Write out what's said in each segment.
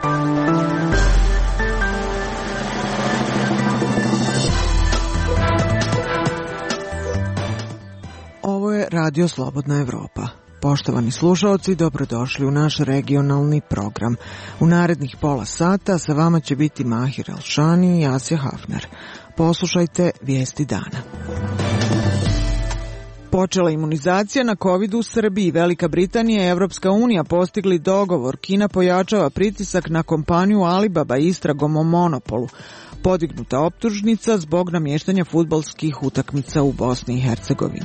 Ovo je Radio Slobodna Evropa. Poštovani slušaoci, dobrodošli u naš regionalni program. U narednih pola sata sa vama će biti Mahir Elšani i Asja Hafner. Poslušajte vijesti dana. Počela imunizacija na COVID u Srbiji. Velika Britanija i Evropska unija postigli dogovor. Kina pojačava pritisak na kompaniju Alibaba istragom o monopolu. Podignuta optužnica zbog namještanja fudbalskih utakmica u Bosni i Hercegovini.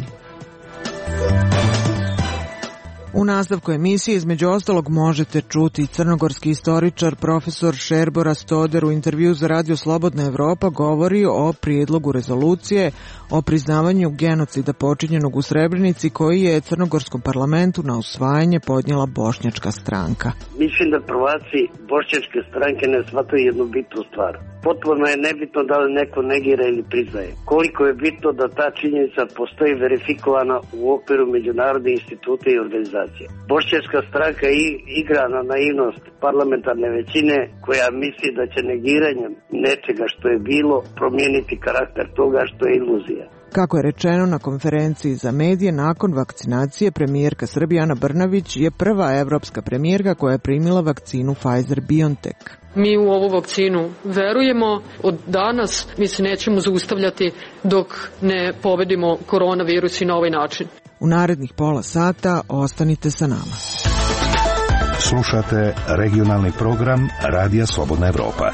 U nastavku emisije između ostalog možete čuti crnogorski istoričar profesor Šerbora Stoder u intervju za Radio Slobodna Evropa govori o prijedlogu rezolucije o priznavanju genocida počinjenog u Srebrenici koji je crnogorskom parlamentu na usvajanje podnijela bošnjačka stranka. Mislim da prvaci bošnjačke stranke ne shvataju jednu bitnu stvar. Potpuno je nebitno da li neko negira ili priznaje. Koliko je bitno da ta činjenica postoji verifikovana u okviru međunarodnih instituta i organizacija. Bošnjačka stranka igra na naivnost parlamentarne većine koja misli da će negiranjem nečega što je bilo promijeniti karakter toga što je iluzija. Kako je rečeno na konferenciji za medije, nakon vakcinacije premijerka Srbije Ana Brnabić je prva evropska premijerka koja je primila vakcinu Pfizer-BioNTech. Mi u ovu vakcinu verujemo. Od danas mi se nećemo zaustavljati dok ne pobedimo koronavirus i na ovaj način. U narednih pola sata ostanite sa nama. Slušate regionalni program Radija Slobodna Evropa.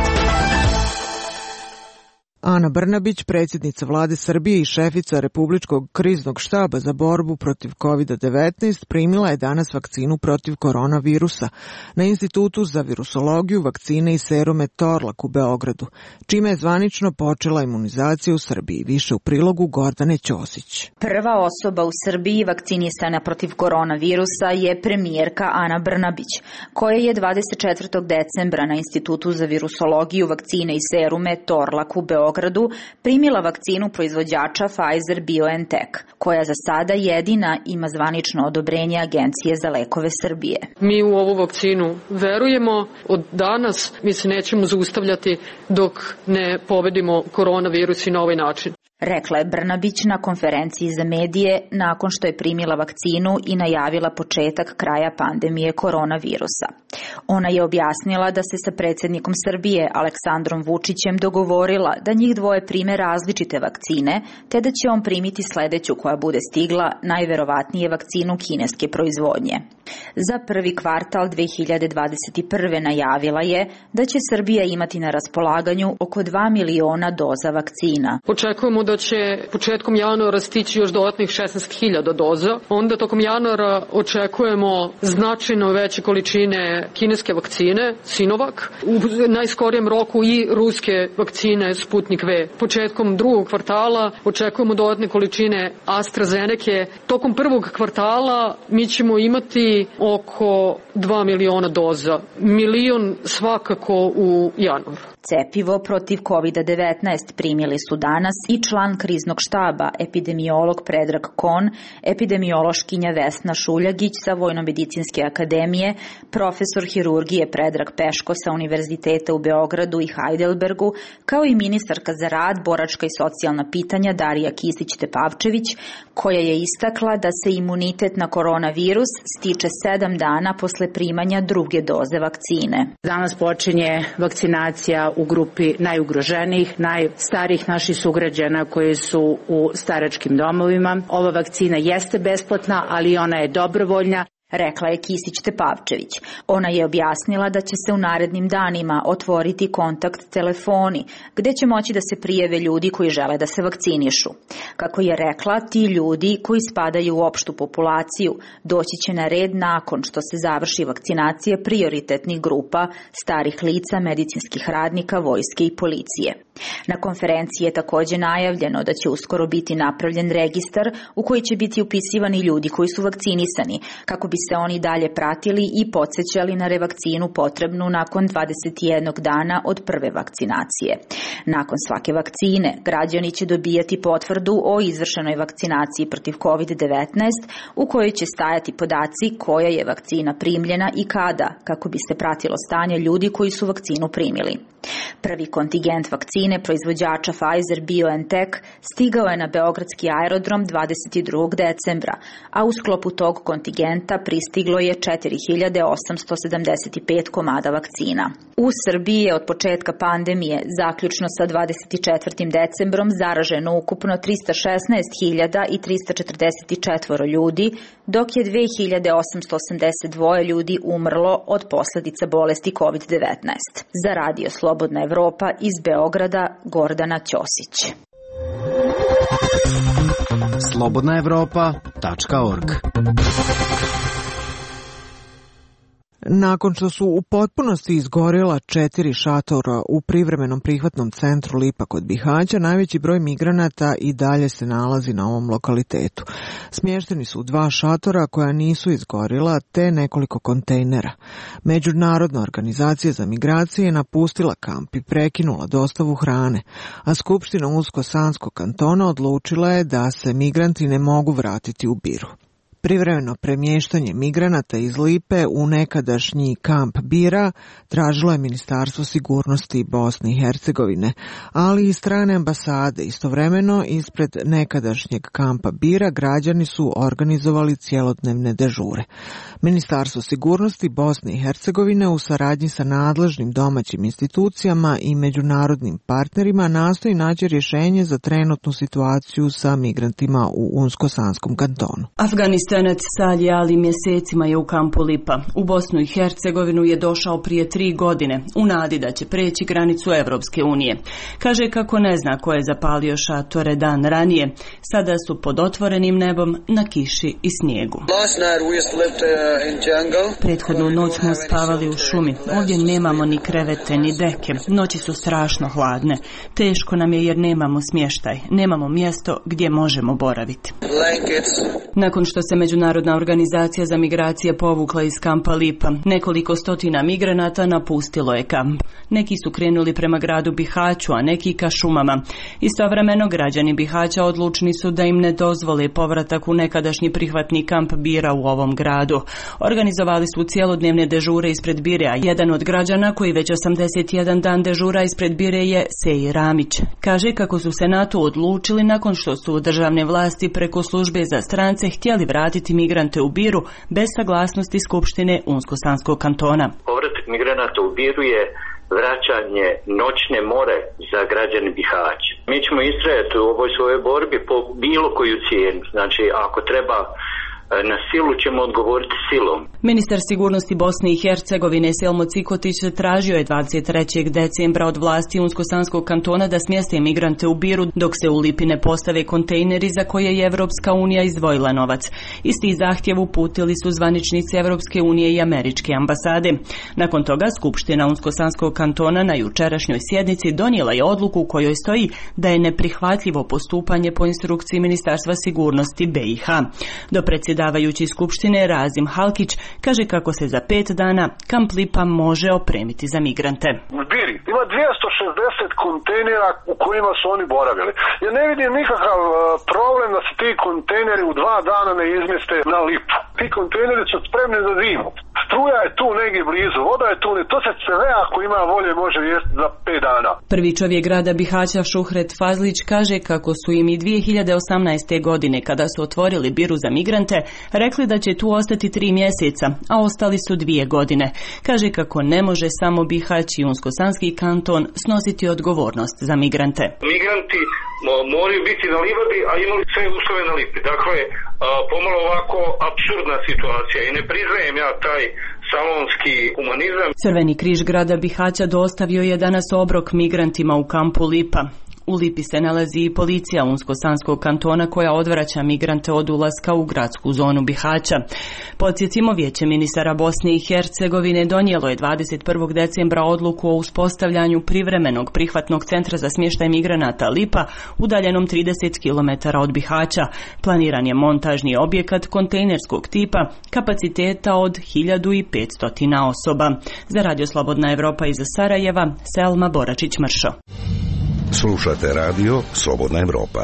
Ana Brnabić, predsjednica vlade Srbije i šefica Republičkog kriznog štaba za borbu protiv COVID-19, primila je danas vakcinu protiv koronavirusa na Institutu za virusologiju, vakcine i serume Torlak u Beogradu, čime je zvanično počela imunizacija u Srbiji. Više u prilogu Gordane Ćosić. Prva osoba u Srbiji vakcinisana protiv koronavirusa je premijerka Ana Brnabić, koja je 24. decembra na Institutu za virusologiju, vakcine i serume Torlak u Beogradu primila vakcinu proizvođača Pfizer-BioNTech, koja za sada jedina ima zvanično odobrenje Agencije za lekove Srbije. Mi u ovu vakcinu verujemo. Od danas mi se nećemo zaustavljati dok ne pobedimo koronavirus i na ovaj način, rekla je Brnabić na konferenciji za medije nakon što je primila vakcinu i najavila početak kraja pandemije koronavirusa. Ona je objasnila da se sa predsjednikom Srbije Aleksandrom Vučićem dogovorila da njih dvoje prime različite vakcine, te da će on primiti sledeću koja bude stigla, najverovatnije vakcinu kineske proizvodnje. Za prvi kvartal 2021. najavila je da će Srbija imati na raspolaganju oko 2 miliona doza vakcina. Očekujemo da će početkom januara stići još dodatnih 16.000 doza. Onda tokom januara očekujemo značajno veće količine kineske vakcine Sinovac, u najskorijem roku i ruske vakcine Sputnik V. Početkom drugog kvartala očekujemo dodatne količine AstraZeneke. Tokom prvog kvartala mi ćemo imati oko 2 miliona doza. Milion svakako u januaru. Cepivo protiv COVID-19 primili su danas i član kriznog štaba, epidemiolog Predrag Kon, epidemiološkinja Vesna Šuljagić sa Vojno-medicinske akademije, profesor hirurgije Predrag Peško sa Univerziteta u Beogradu i Heidelbergu, kao i ministarka za rad, boračka i socijalna pitanja Darija Kisić-Tepavčević, koja je istakla da se imunitet na koronavirus stiče 7 dana posle primanja druge doze vakcine. Danas počinje vakcinacija u grupi najugroženijih, najstarijih naših sugrađana koji su u staračkim domovima. Ova vakcina jeste besplatna, ali ona je dobrovoljna, rekla je Kisić-Tepavčević. Ona je objasnila da će se u narednim danima otvoriti kontakt telefoni, gde će moći da se prijave ljudi koji žele da se vakcinišu. Kako je rekla, ti ljudi koji spadaju u opštu populaciju doći će na red nakon što se završi vakcinacija prioritetnih grupa, starih lica, medicinskih radnika, vojske i policije. Na konferenciji je također najavljeno da će uskoro biti napravljen registar u koji će biti upisivani ljudi koji su vakcinisani, kako bi se oni dalje pratili i podsjećali na revakcinu potrebnu nakon 21 dana od prve vakcinacije. Nakon svake vakcine, građani će dobijati potvrdu o izvršenoj vakcinaciji protiv COVID-19 u kojoj će stajati podaci koja je vakcina primljena i kada, kako bi se pratilo stanje ljudi koji su vakcinu primili. Prvi kontingent vakcine proizvođača Pfizer-BioNTech stigao je na beogradski aerodrom 22. decembra, a u sklopu tog kontingenta pristiglo je 4875 komada vakcina. U Srbiji je od početka pandemije, zaključno sa 24. decembrom, zaraženo ukupno 316.344 ljudi, dok je 2882 ljudi umrlo od posljedica bolesti COVID-19. Za Radio Slobodna Evropa iz Beograda, Gordana Ćosić. slobodnaevropa.org. Nakon što su u potpunosti izgorjela 4 šatora u privremenom prihvatnom centru Lipa kod Bihaća, najveći broj migranata i dalje se nalazi na ovom lokalitetu. Smješteni su 2 šatora koja nisu izgorjela te nekoliko kontejnera. Međunarodna organizacija za migracije je napustila kamp i prekinula dostavu hrane, a Skupština Unsko-Sanskog kantona odlučila je da se migranti ne mogu vratiti u Biru. Privremeno premještanje migranata iz Lipe u nekadašnji kamp Bira tražilo je Ministarstvo sigurnosti Bosne i Hercegovine, ali i strane ambasade. Istovremeno, ispred nekadašnjeg kampa Bira građani su organizovali cjelodnevne dežure. Ministarstvo sigurnosti Bosne i Hercegovine u saradnji sa nadležnim domaćim institucijama i međunarodnim partnerima nastoji naći rješenje za trenutnu situaciju sa migrantima u Unsko-Sanskom kantonu. Afganistanac Salih Ali mjesecima je u kampu Lipa. U Bosnu i Hercegovinu je došao prije 3 godine, u nadi da će preći granicu Evropske unije. Kaže kako ne zna ko je zapalio šatore dan ranije. Sada su pod otvorenim nebom na kiši i snijegu. Prethodnu noć smo spavali u šumi. Ovdje nemamo ni krevete ni deke. Noći su strašno hladne. Teško nam je jer nemamo smještaj. Nemamo mjesto gdje možemo boraviti. Nakon što se Međunarodna organizacija za migracije povukla iz kampa Lipa, nekoliko stotina migranata napustilo je kamp. Neki su krenuli prema gradu Bihaću, a neki ka šumama. Istovremeno građani Bihaća odlučni su da im ne dozvole povratak u nekadašnji prihvatni kamp Bira u ovom gradu. Organizovali su cjelodnevne dežure ispred Bire, a jedan od građana koji već 81 dan dežura ispred Bire je Seji Ramić. Kaže kako su se na to odlučili nakon što su državne vlasti preko službe za strance htjeli vratiti migrante u Biru bez saglasnosti Skupštine Unsko-Sanskog kantona. Povratak migranata u Biru je vraćanje noćne more za građane Bihaća. Mi ćemo istrajati u ovoj svojoj borbi po bilo koju cijenu. Znači, ako treba na silu ćemo odgovoriti silom. Ministar sigurnosti Bosne i Hercegovine Selmo Cikotić tražio je 23. decembra od vlasti Unsko-Sanskog kantona da smjeste migrante u Biru dok se u Lipi ne postave kontejneri za koje je Evropska unija izdvojila novac. Isti zahtjev uputili su zvaničnici Evropske unije i američke ambasade. Nakon toga Skupština Unsko-Sanskog kantona na jučerašnjoj sjednici donijela je odluku u kojoj stoji da je neprihvatljivo postupanje po instrukciji Ministarstva sigurnosti BiH. Do predsjedavajući Skupštine Razim Halkić kaže kako se za 5 dana kamp Lipa može opremiti za migrante. U Biri ima 260 kontejnera u kojima su oni boravili. Ja ne vidim nikakav problem da se ti kontejneri u 2 dana ne izmjeste na Lipu. Ti kontejneri su spremni za zimu. Struja je tu negdje blizu, voda je tu, to se sve ako ima volje može riješiti za 5 dana. Prvi čovjek grada Bihaća Šuhret Fazlić kaže kako su im i 2018. godine kada su otvorili Biru za migrante rekli da će tu ostati 3 mjeseca, a ostali su 2 godine. Kaže kako ne može samo Bihać i Unsko-Sanski kanton snositi odgovornost za migrante. Migranti moraju biti na livadi, a imali sve uslove na Lipi. Dakle, pomalo ovako apsurdna situacija i ne priznajem ja taj salonski humanizam. Crveni križ grada Bihaća dostavio je danas obrok migrantima u kampu Lipa. U Lipi se nalazi i policija Unsko-Sanskog kantona koja odvraća migrante od ulaska u gradsku zonu Bihaća. Podsjetimo, Vijeće ministara Bosne i Hercegovine donijelo je 21. decembra odluku o uspostavljanju privremenog prihvatnog centra za smještaj migranata Lipa, udaljenom 30 km od Bihaća. Planiran je montažni objekat kontejnerskog tipa kapaciteta od 1500 osoba. Za Radio Slobodna Evropa iz Sarajeva, Selma Boračić-Mršo. Slušate radio Slobodna Evropa.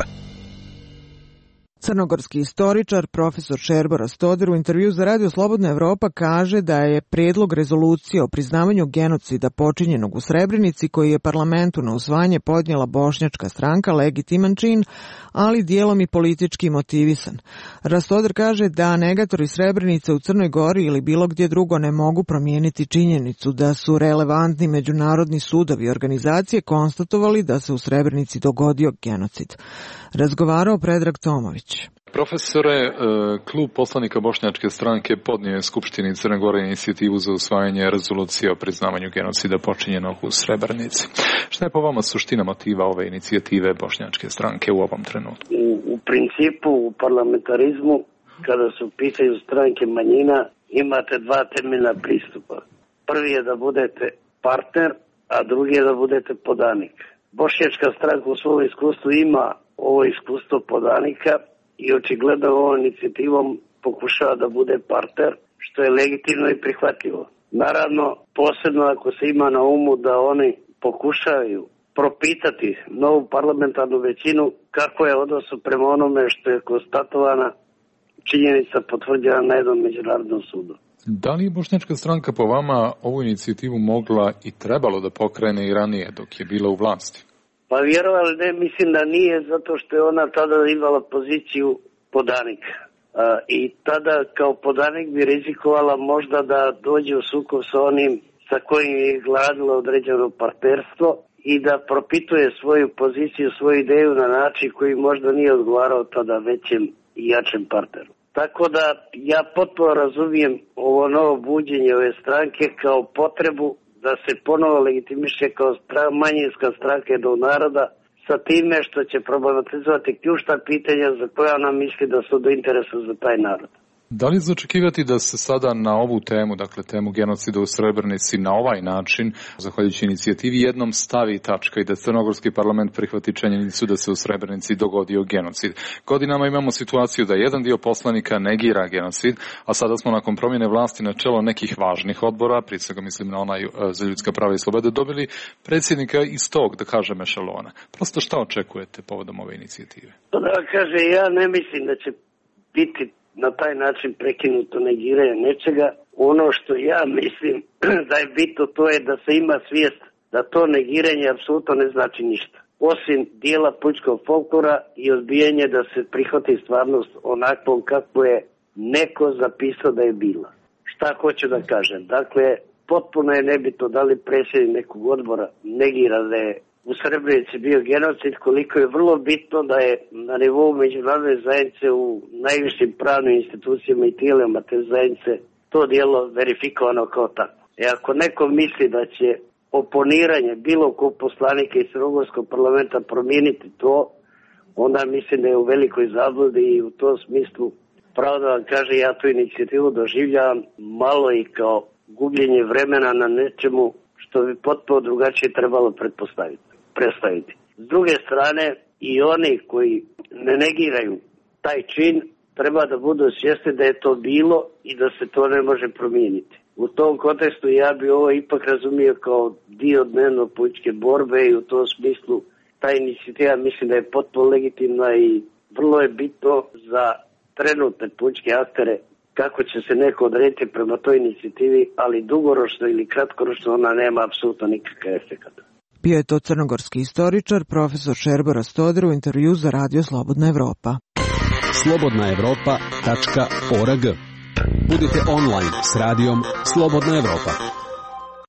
Crnogorski istoričar profesor Šerbo Rastoder u intervju za Radio Slobodna Evropa kaže da je predlog rezolucije o priznavanju genocida počinjenog u Srebrenici koji je parlamentu na usvajanje podnijela bošnjačka stranka legitiman čin, ali dijelom i politički motivisan. Rastoder kaže da negatori Srebrenice u Crnoj Gori ili bilo gdje drugo ne mogu promijeniti činjenicu da su relevantni međunarodni sudovi i organizacije konstatovali da se u Srebrenici dogodio genocid. Razgovarao Predrag Tomović. Profesore, klub poslanika bošnjačke stranke podnio je Skupštini Crne Gore inicijativu za usvajanje rezolucije o priznavanju genocida počinjenog u Srebrenici. Šta je po vama suština motiva ove inicijative bošnjačke stranke u ovom trenutku? U principu, u parlamentarizmu, kada su u pitanju stranke manjina, imate dva temeljna pristupa. Prvi je da budete partner, a drugi je da budete podanik. Bošnjačka stranka u svom iskustvu ima ovo iskustvo podanika i očigledno ovom inicijativom pokušava da bude partner, što je legitimno i prihvatljivo. Naravno, posebno ako se ima na umu da oni pokušavaju propitati novu parlamentarnu većinu kako je odnos prema onome što je konstatovana činjenica potvrđena na jednom međunarodnom sudu. Da li je bošnjačka stranka po vama ovu inicijativu mogla i trebalo da pokrene i ranije dok je bila u vlasti? Pa vjerovali ne, mislim da nije, zato što je ona tada imala poziciju podanika. I tada kao podanik bi rizikovala možda da dođe u sukob sa onim sa kojim je gradilo određeno partnerstvo i da propituje svoju poziciju, svoju ideju na način koji možda nije odgovarao tada većem i jačem partneru. Tako da ja potpuno razumijem ovo novo buđenje ove stranke kao potrebu da se ponovo legitimiše kao manjinska stranka jednog naroda sa time što će problematizovati ključna pitanja za koja ona misli da su do interesa za taj narod. Da li zaočekivati da se sada na ovu temu, dakle temu genocida u Srebrenici, na ovaj način, zahvaljujući inicijativi, jednom stavi tačka i da crnogorski parlament prihvati činjenicu da se u Srebrenici dogodio genocid? Godinama imamo situaciju da jedan dio poslanika negira genocid, a sada smo nakon promjene vlasti na čelo nekih važnih odbora, prije svega mislim na onaj za ljudska prava i slobode, dobili predsjednika iz tog, da kažem, ešalona. Prosto šta očekujete povodom ove inicijative? Da kaže, ja ne mislim da će biti na taj način prekinuto negiranje nečega. Ono što ja mislim da je bitno, to je da se ima svijest da to negiranje apsolutno ne znači ništa. Osim dijela političkog folklora i odbijanje da se prihvati stvarnost onakvom kako je neko zapisao da je bila. Šta hoću da kažem? Dakle, potpuno je nebitno da li predsjednik nekog odbora negira da je u Srebrenici bio genocid, koliko je vrlo bitno da je na nivou međunarodne zajednice u najvišim pravnim institucijama i tijelima te zajednice to djelo verifikovano kao tako. Ako neko misli da će oponiranje bilo kog poslanika iz crnogorskog parlamenta promijeniti to, onda mislim da je u velikoj zabludi i u tom smislu, pravo da vam kaže, ja tu inicijativu doživljavam malo i kao gubljenje vremena na nečemu što bi potpuno drugačije trebalo predstaviti. S druge strane, i oni koji ne negiraju taj čin treba da budu svjesni da je to bilo i da se to ne može promijeniti. U tom kontekstu ja bi ovo ipak razumio kao dio dnevno političke borbe i u tom smislu ta inicijativa mislim da je potpuno legitimna i vrlo je bitno za trenutne političke aktere kako će se neko odrediti prema toj inicijativi, ali dugoročno ili kratkoročno ona nema apsolutno nikakav efekt. Bio je to crnogorski istoričar, profesor Šerbo Rastoder u intervju za Radio Slobodna Evropa. slobodnaevropa.org. Budite online s radijom Slobodna Evropa.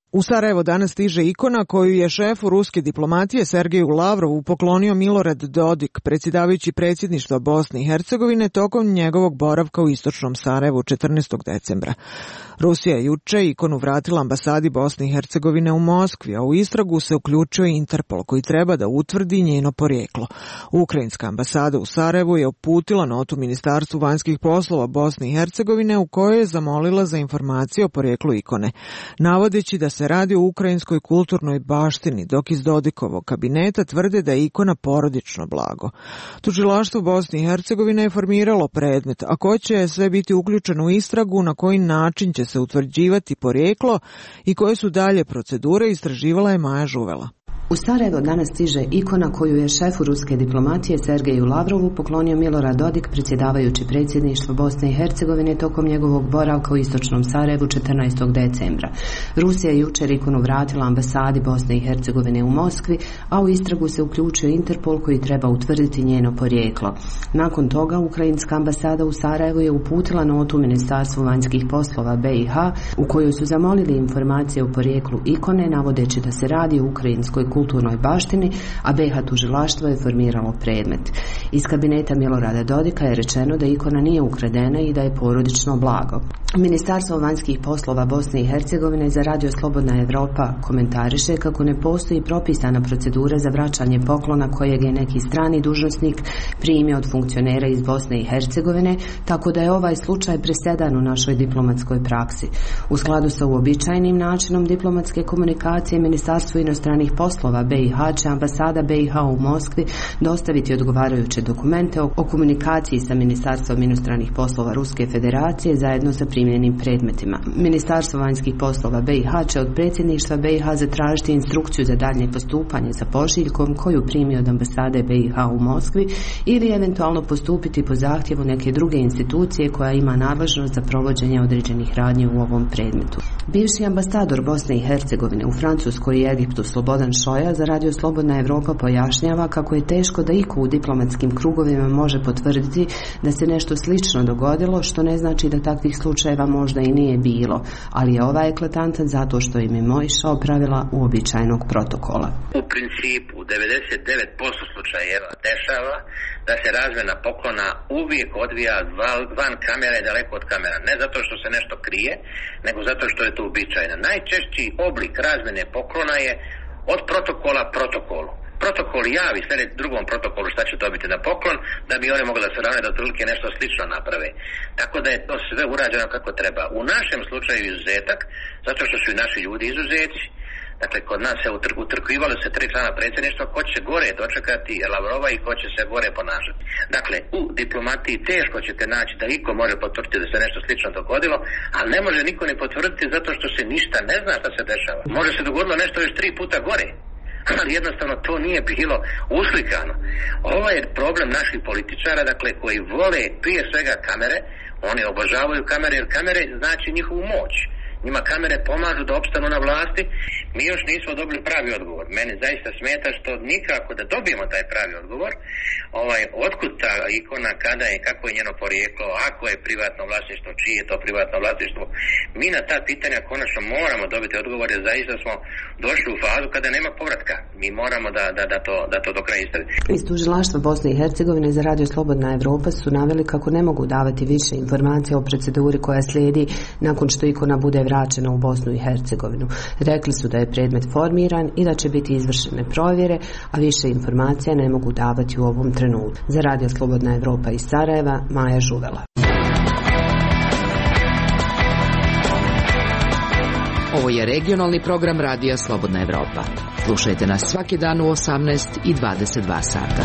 U Sarajevo danas stiže ikona koju je šefu ruske diplomatije Sergeju Lavrovu poklonio Milorad Dodik, predsjedavajući predsjedništva Bosne i Hercegovine tokom njegovog boravka u istočnom Sarajevu 14. decembra. Rusija je juče ikonu vratila ambasadi Bosne i Hercegovine u Moskvi, a u istragu se uključio i Interpol koji treba da utvrdi njeno porijeklo. Ukrajinska ambasada u Sarajevu je uputila notu Ministarstvu vanjskih poslova Bosne i Hercegovine u kojoj je zamolila za informacije o porijeklu ikone, navodeći da se radi o ukrajinskoj kulturnoj baštini, dok iz Dodikovog kabineta tvrde da je ikona porodično blago. Tužilaštvo Bosne i Hercegovine je formiralo predmet, a ko će sve biti uključen u istragu, na koji način će se utvrđivati porijeklo i koje su dalje procedure, istraživala je Maja Žuvela. U Sarajevo danas stiže ikona koju je šefu ruske diplomatije Sergeju Lavrovu poklonio Milorad Dodik, predsjedavajući predsjedništvo Bosne i Hercegovine tokom njegovog boravka u istočnom Sarajevu 14. decembra. Rusija je jučer ikonu vratila ambasadi Bosne i Hercegovine u Moskvi, a u istragu se uključio Interpol koji treba utvrditi njeno porijeklo. Nakon toga Ukrajinska ambasada u Sarajevu je uputila notu Ministarstvu vanjskih poslova BiH u kojoj su zamolili informacije o porijeklu ikone, navodeći da se radi o ukrajinskoj kulturnoj baštini, a BiH tužilaštvo je formiralo predmet. Iz kabineta Milorada Dodika je rečeno da ikona nije ukradena i da je porodično blago. Ministarstvo vanjskih poslova Bosne i Hercegovine za Radio Slobodna Evropa komentariše kako ne postoji propisana procedura za vraćanje poklona kojeg je neki strani dužnosnik primio od funkcionera iz Bosne i Hercegovine, tako da je ovaj slučaj presedan u našoj diplomatskoj praksi. U skladu sa uobičajenim načinom diplomatske komunikacije, Ministarstvo inostranih poslova BiH će ambasada BiH u Moskvi dostaviti odgovarajuće dokumente o komunikaciji sa Ministarstvom inostranih poslova Ruske federacije zajedno sa primljenim predmetima. Ministarstvo vanjskih poslova BiH će od predsjedništva BiH zatražiti instrukciju za daljnje postupanje sa pošiljkom koju primi od ambasade BiH u Moskvi ili eventualno postupiti po zahtjevu neke druge institucije koja ima nadležnost za provođenje određenih radnji u ovom predmetu. Bivši ambasador Bosne i Hercegovine u Francuskoj i Egiptu Slobodan Šoja za Radio Slobodna Evropa pojašnjava kako je teško da iko u diplomatskim krugovima može potvrditi da se nešto slično dogodilo, što ne znači da takvih slučajeva možda i nije bilo, ali je ovaj eklatantan zato što im je mimoišao pravila uobičajenog protokola. U principu 99% slučajeva dešava da se razmjena poklona uvijek odvija van kamera i daleko od kamera. Ne zato što se nešto krije, nego zato što je to uobičajeno. Najčešći oblik razmjene poklona je od protokola protokolu. Protokol javi drugom protokolu šta će dobiti na poklon, da bi oni mogli da se ravne da otprilike nešto slično naprave. Tako da je to sve urađeno kako treba. U našem slučaju izuzetak, zato što su i naši ljudi izuzeci. Dakle, kod nas se utrkivali se 3 člana predsjedništva ko će gore dočekati Lavrova i ko će se gore ponašati. Dakle, u diplomatiji teško ćete naći da iko može potvrditi da se nešto slično dogodilo, ali ne može niko ni potvrditi zato što se ništa ne zna šta se dešava. Može se dogodilo nešto još 3 puta gore, ali jednostavno to nije bilo uslikano. Ovo je problem naših političara, dakle, koji vole prije svega kamere, oni obožavaju kamere, jer kamere znači njihovu moć. Njima kamere pomažu da opstanu na vlasti. Mi još nismo dobili pravi odgovor. Meni zaista smeta što nikako da dobijemo taj pravi odgovor. Otkud ta ikona, kada je, kako je njeno porijeklo, ako je privatno vlasništvo, čije je to privatno vlasništvo. Mi na ta pitanja konačno moramo dobiti odgovor, jer zaista smo došli u fazu kada nema povratka. Mi moramo da to do kraja istaviti. Iz tužilaštva Bosne i Hercegovine za Radio Slobodna Evropa su naveli kako ne mogu davati više informacija o proceduri koja slijedi nakon što ikona bude vraćena u Bosnu i Hercegovinu. Rekli su da je predmet formiran i da će biti izvršene provjere, a više informacija ne mogu davati u ovom trenutku. Za Radio Slobodna Evropa iz Sarajeva, Maja Žuvela. Ovo je regionalni program Radija Slobodna Evropa. Slušajte nas svaki dan u 18 i 22 sata.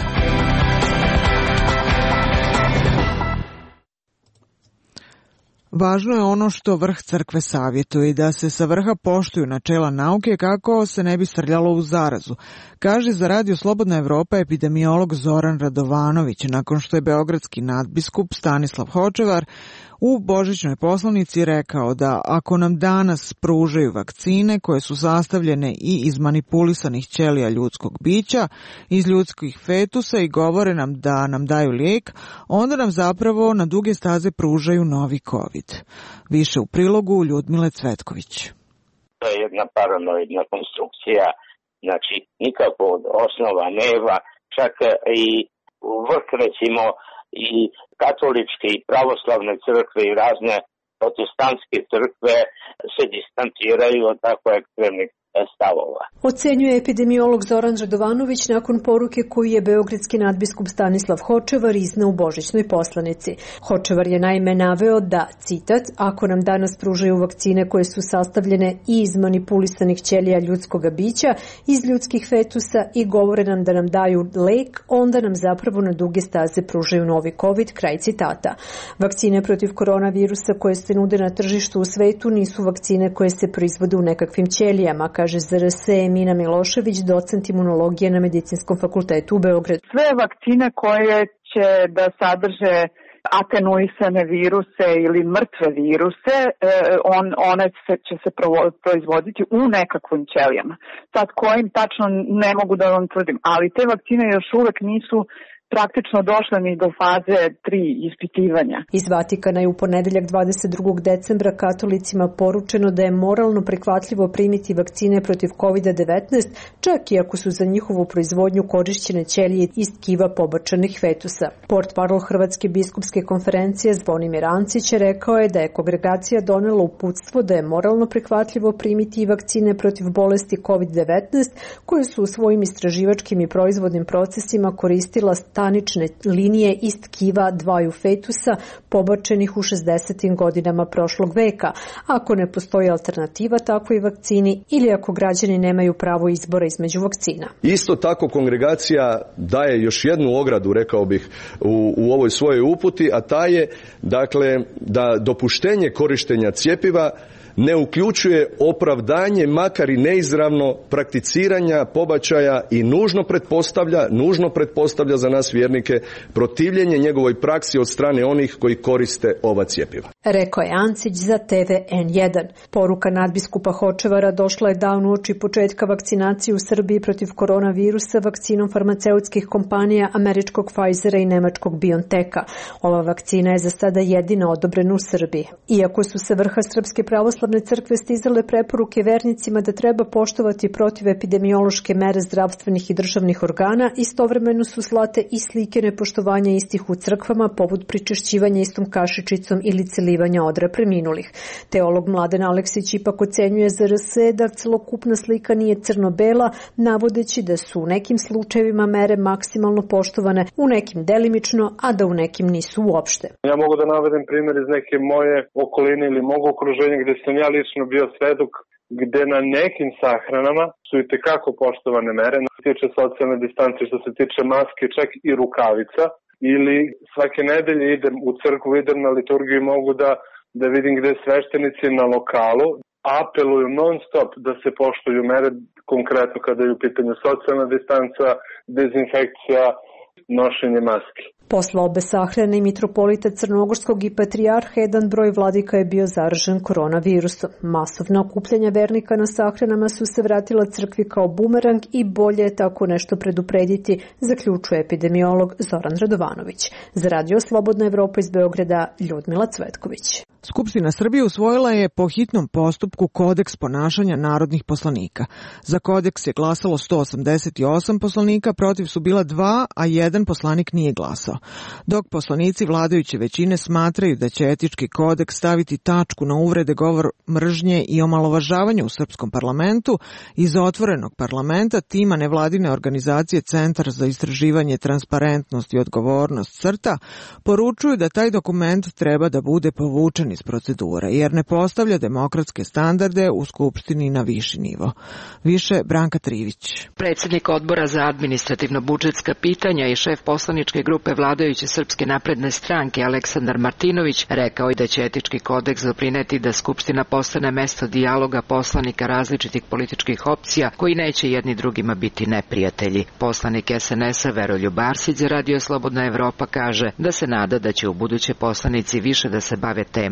Važno je ono što vrh crkve savjetuje i da se sa vrha poštuju načela nauke kako se ne bi srljalo u zarazu, kaže za Radio Slobodna Evropa epidemiolog Zoran Radovanović, nakon što je beogradski nadbiskup Stanislav Hočevar u božićnoj poslanici rekao da ako nam danas pružaju vakcine koje su sastavljene i iz manipulisanih ćelija ljudskog bića, iz ljudskih fetusa i govore nam da nam daju lijek, onda nam zapravo na duge staze pružaju novi COVID. Više u prilogu Ljudmile Cvetković. To je jedna paranoidna konstrukcija, znači nikako osnova nema, čak i vrh recimo i katoličke i pravoslavne crkve i razne protestantske crkve se distanciraju od tako ekstremnih stavova. Ocenjuje epidemiolog Zoran Radovanović nakon poruke koju je beogradski nadbiskup Stanislav Hočevar izneo u božićnoj poslanici. Hočevar je naime naveo da, citat, ako nam danas pružaju vakcine koje su sastavljene i iz manipulisanih ćelija ljudskoga bića, iz ljudskih fetusa i govore nam da nam daju lek, onda nam zapravo na duge staze pružaju novi COVID, kraj citata. Vakcine protiv koronavirusa koje se nude na tržištu u svetu nisu vakcine koje se proizvode u nekakvim ćelijama, kaže ZRS Emina Milošević, docent imunologije na Medicinskom fakultetu u Beogradu. Sve vakcine koje će da sadrže atenuisane viruse ili mrtve viruse, one će se proizvoditi u nekakvim ćelijama. Sad kojim tačno ne mogu da vam tvrdim, ali te vakcine još uvek nisu praktično došle ni do faze 3 ispitivanja. Iz Vatikana je u ponedeljak 22. decembra katolicima poručeno da je moralno prihvatljivo primiti vakcine protiv COVID-19, čak i ako su za njihovu proizvodnju korišćene ćelije iz tkiva pobačanih fetusa. Portparol Hrvatske biskupske konferencije Zvonimir Ancić rekao je da je kongregacija donela uputstvo da je moralno prihvatljivo primiti i vakcine protiv bolesti COVID-19, koje su u svojim istraživačkim i proizvodnim procesima koristila stanične linije iz tkiva dvaju fetusa pobačenih u 60. godinama prošlog veka, ako ne postoji alternativa takvoj vakcini ili ako građani nemaju pravo izbora između vakcina. Isto tako kongregacija daje još jednu ogradu, rekao bih, u ovoj svojoj uputi, a ta je dakle da dopuštenje korištenja cjepiva ne uključuje opravdanje, makar i neizravno, prakticiranja pobačaja i nužno pretpostavlja za nas vjernike protivljenje njegovoj praksi od strane onih koji koriste ova cjepiva. Rekao je Ancić za TV N1. Poruka nadbiskupa Hočevara došla je dan uoči početka vakcinacije u Srbiji protiv koronavirusa vakcinom farmaceutskih kompanija američkog Pfizera i nemačkog BioNTecha. Ova vakcina je za sada jedina odobrena u Srbiji. Iako su se vrha Srpske pravoslavne crkve stizale preporuke vernicima da treba poštovati protivepidemiološke mere zdravstvenih i državnih organa, istovremeno su slate i slike nepoštovanja istih u crkvama, poput pričešćivanja istom kašičicom ili celivanja odra preminulih. Teolog Mladen Aleksić ipak ocenjuje ZRS da celokupna slika nije crno-bela, navodeći da su u nekim slučajevima mere maksimalno poštovane, u nekim delimično, a da u nekim nisu uopšte. Ja mogu da navedem primjer iz neke moje okoline ili mog okruženja gdje sam ja lično bio svedok, gde na nekim sahranama su i tekako poštovane mere. Što se tiče socijalne distance, što se tiče maske, čak i rukavica. Ili svake nedelje idem u crkvu, idem na liturgiju i mogu da vidim gde sveštenici na lokalu apeluju non stop da se poštuju mere, konkretno kada je u pitanju socijalna distanca, dezinfekcija, nošenje maske. Posle obe sahrane i mitropolita Crnogorskog i patrijarha, jedan broj vladika je bio zaražen koronavirusom. Masovna okupljanja vernika na sahranama su se vratila crkvi kao bumerang i bolje je tako nešto preduprediti, zaključuje epidemiolog Zoran Radovanović. Za Radio Slobodna Evropa iz Beograda, Ljudmila Cvetković. Skupština Srbije usvojila je po hitnom postupku kodeks ponašanja narodnih poslanika. Za kodeks je glasalo 188 poslanika, protiv su bila 2, a 1 poslanik nije glasao. Dok poslanici vladajuće većine smatraju da će etički kodeks staviti tačku na uvrede, govor mržnje i omalovažavanje u srpskom parlamentu, iz otvorenog parlamenta tima nevladine organizacije Centar za istraživanje, transparentnost i odgovornost CRTA poručuju da taj dokument treba da bude povučen iz procedure, jer ne postavlja demokratske standarde u Skupštini na viši nivo. Više Branka Trivić. Predsjednik odbora za administrativno-budžetska pitanja i šef poslaničke grupe vladajuće Srpske napredne stranke Aleksandar Martinović rekao je da će etički kodeks doprineti da Skupština postane mesto dijaloga poslanika različitih političkih opcija koji neće jedni drugima biti neprijatelji. Poslanik SNS-a Veroljub Arsić za Radio Slobodna Evropa kaže da se nada da će u buduće poslanici više da se bave temama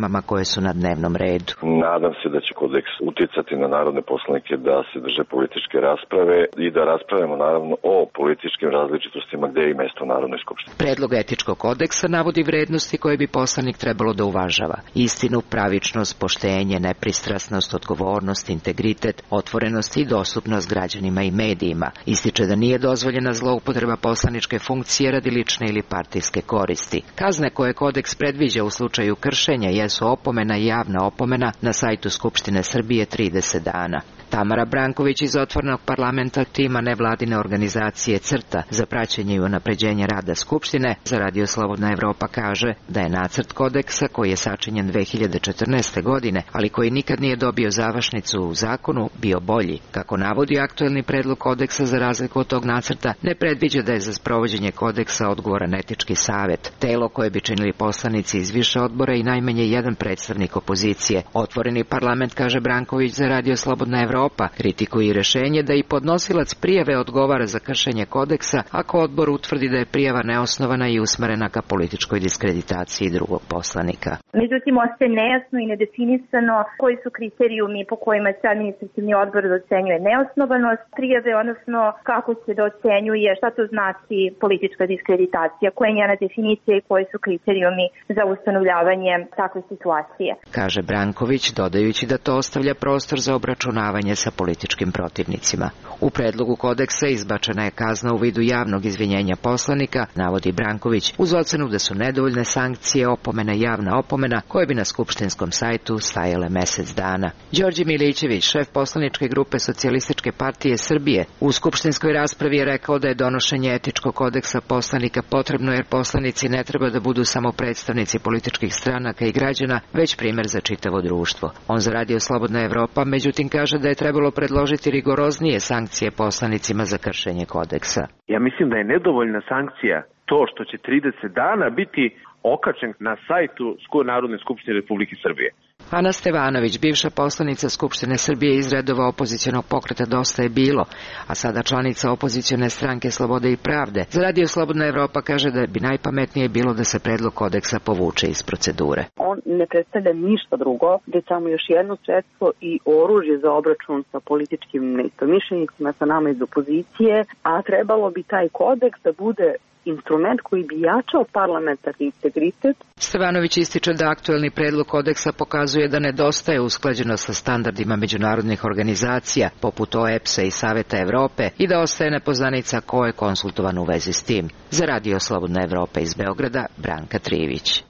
temama koje su na dnevnom redu. Nadam se da će kodeks uticati na narodne poslanike da se drže političke rasprave i da raspravimo naravno o političkim različitostima gde je i mesto Narodnoj skupštini. Predlog etičkog kodeksa navodi vrednosti koje bi poslanik trebalo da uvažava: istinu, pravičnost, poštenje, nepristrasnost, odgovornost, integritet, otvorenost i dostupnost građanima i medijima. Ističe da nije dozvoljena zloupotreba poslaničke funkcije radi lične ili partijske koristi. Kazne koje kodeks predviđa u slučaju kršenja jesu opomena i javna opomena, na sajtu Skupštine Srbije 30 dana. Tamara Branković iz Otvorenog parlamenta tima nevladine organizacije CRTA za praćenje i unapređenje rada Skupštine za Radio Slobodna Evropa kaže da je nacrt kodeksa koji je sačinjen 2014. godine, ali koji nikad nije dobio završnicu u zakonu, bio bolji. Kako navodi aktuelni predlog kodeksa, za razliku od tog nacrta, ne predviđa da je za sprovođenje kodeksa odgovoran etički savet, telo koje bi činili poslanici iz više odbora i najmanje jedan predstavnik opozicije. Otvoreni parlament, kaže Branković za Radio Slobodna Evropa, kritikuje i rešenje da i podnosilac prijave odgovara za kršenje kodeksa ako odbor utvrdi da je prijava neosnovana i usmerena ka političkoj diskreditaciji drugog poslanika. Međutim, ostaje nejasno i nedefinisano koji su kriterijumi po kojima se administrativni odbor docenjuje neosnovanost prijave, odnosno kako se docenjuje, šta to znači politička diskreditacija, koja je njena definicija i koji su kriterijumi za ustanovljavanje takve situacije. Kaže Branković, dodajući da to ostavlja prostor za obračunavanje sa političkim protivnicima. U predlogu kodeksa izbačena je kazna u vidu javnog izvinjenja poslanika, navodi Branković, uz ocenu da su nedovoljne sankcije, opomena i javna opomena koje bi na skupštinskom sajtu stajale mesec dana. Đorđe Milićević, šef poslaničke grupe Socijalističke partije Srbije, u skupštinskoj raspravi je rekao da je donošenje etičkog kodeksa poslanika potrebno jer poslanici ne treba da budu samo predstavnici političkih stranaka i građana, već primer za čitavo društvo. On za Radio Slobodna Evropa, međutim, kaže da je trebalo predložiti rigoroznije sankcije poslanicima za kršenje kodeksa. Ja mislim da je nedovoljna sankcija to što će 30 dana biti okačen na sajtu Narodne skupštine Republike Srbije. Ana Stevanović, bivša poslanica Skupštine Srbije iz redova opozicionog pokreta Dosta je bilo, a sada članica opozicione stranke Slobode i pravde, za Radio Slobodna Evropa kaže da bi najpametnije bilo da se predlog kodeksa povuče iz procedure. On ne predstavlja ništa drugo, već samo još jedno sredstvo i oružje za obračun sa političkim neistomišljenicima, sa nama iz opozicije, a trebalo bi taj kodeks da bude instrument koji bi jačao parlamentarni integritet. Stevanović ističe da aktuelni predlog kodeksa pokazuje da nedostaje usklađenost sa standardima međunarodnih organizacija poput OEBS-a i Saveta Evrope i da ostaje nepoznanica ko je konsultovan u vezi s tim. Za Radio Slobodna Evropa iz Beograda, Branka Trivić.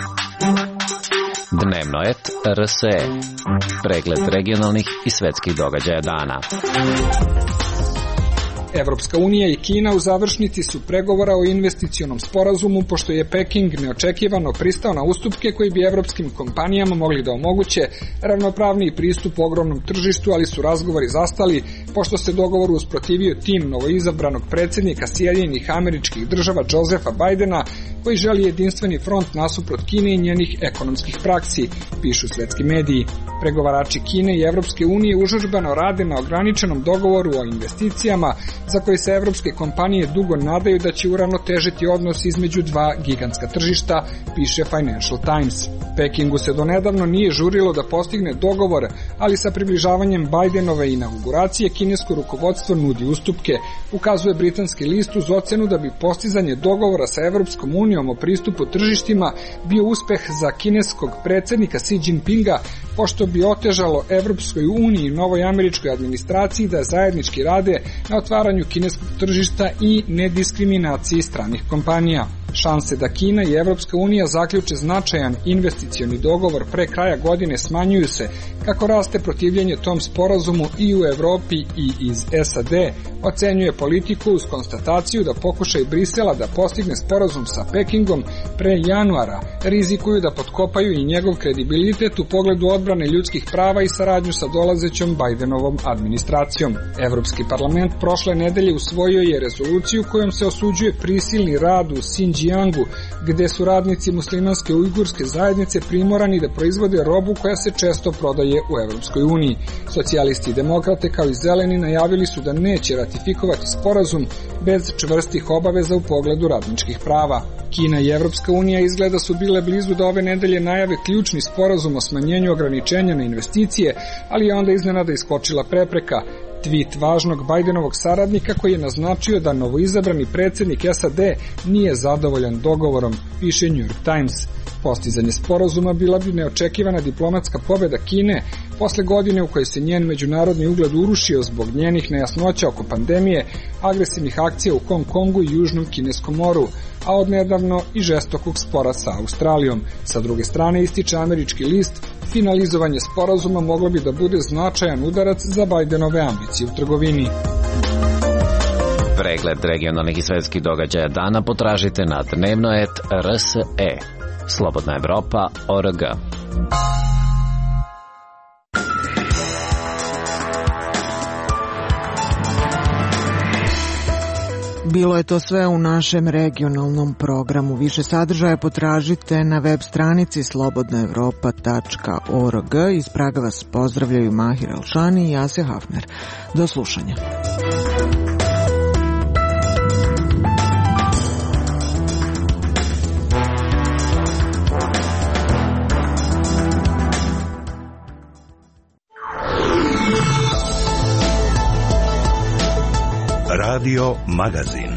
Dnevno et RSE. Pregled regionalnih i svetskih događaja dana. Evropska unija i Kina u završnici su pregovora o investicionom sporazumu, pošto je Peking neočekivano pristao na ustupke koji bi evropskim kompanijama mogli da omoguće ravnopravniji pristup ogromnom tržištu, ali su razgovori zastali pošto se dogovoru usprotivio tim novoizabranog predsjednika Sjedinjenih Američkih Država Josefa Bidena, koji želi jedinstveni front nasuprot Kine i njenih ekonomskih praksi, pišu svetski mediji. Pregovarači Kine i Evropske unije užurbano rade na ograničenom dogovoru o investicijama za koji se evropske kompanije dugo nadaju da će uravnotežiti odnos između dva gigantska tržišta, piše Financial Times. Pekingu se donedavno nije žurilo da postigne dogovor, ali sa približavanjem Bidenove inauguracije kinesko rukovodstvo nudi ustupke, ukazuje britanski list uz ocenu da bi postizanje dogovora sa Evropskom unijom o pristupu tržištima bio uspeh za kineskog predsjednika Xi Jinpinga, pošto bi otežalo Evropskoj uniji i novoj američkoj administraciji da zajednički rade na otvaranju kineskog tržišta i nediskriminaciji stranih kompanija. Šanse da Kina i Evropska unija zaključe značajan investicioni dogovor pre kraja godine smanjuju se kako raste protivljenje tom sporazumu i u Evropi i iz SAD, ocenjuje Politiku uz konstataciju da pokušaj Brisela da postigne sporazum sa Pekingom pre januara rizikuju da potkopaju i njegov kredibilitet u pogledu odbrane ljudskih prava i saradnju sa dolazećom Bidenovom administracijom. Evropski parlament prošle nedelje usvojio je rezoluciju kojom se osuđuje prisilni rad u Xinjiangu, gde su radnici muslimanske ujgurske zajednice primorani da proizvode robu koja se često prodaje u Evropskoj uniji. Socijalisti i demokrate kao i zeleni najavili su da neće ratifikovati sporazum bez čvrstih obaveza u pogledu radničkih prava. Kina i Evropska unija izgleda su bile blizu da ove nedelje najave ključni sporazum o smanjenju ograničenja na investicije, ali je onda iznenada iskočila prepreka. Tweet važnog Bajdenovog saradnika koji je naznačio da novoizabrani predsjednik SAD nije zadovoljan dogovorom, piše New York Times. Postizanje sporazuma bila bi neočekivana diplomatska pobjeda Kine posle godine u kojoj se njen međunarodni ugled urušio zbog njenih nejasnoća oko pandemije, agresivnih akcija u Hong Kongu i Južnom Kineskom moru, a odnedavno i žestokog spora sa Australijom. Sa druge strane, ističe američki list, finalizovanje sporazuma moglo bi da bude značajan udarac za Bajdenove ambicije u trgovini. Pregled regionalnih i svetskih događaja dana potražite na dnevno.rs.e. Slobodna Evropa.org. Bilo je to sve u našem regionalnom programu. Više sadržaja potražite na web stranici slobodnaevropa.org. Iz Praga vas pozdravljaju Mahir Elšani i Jasja Hafner. Do slušanja. Radio Magazin.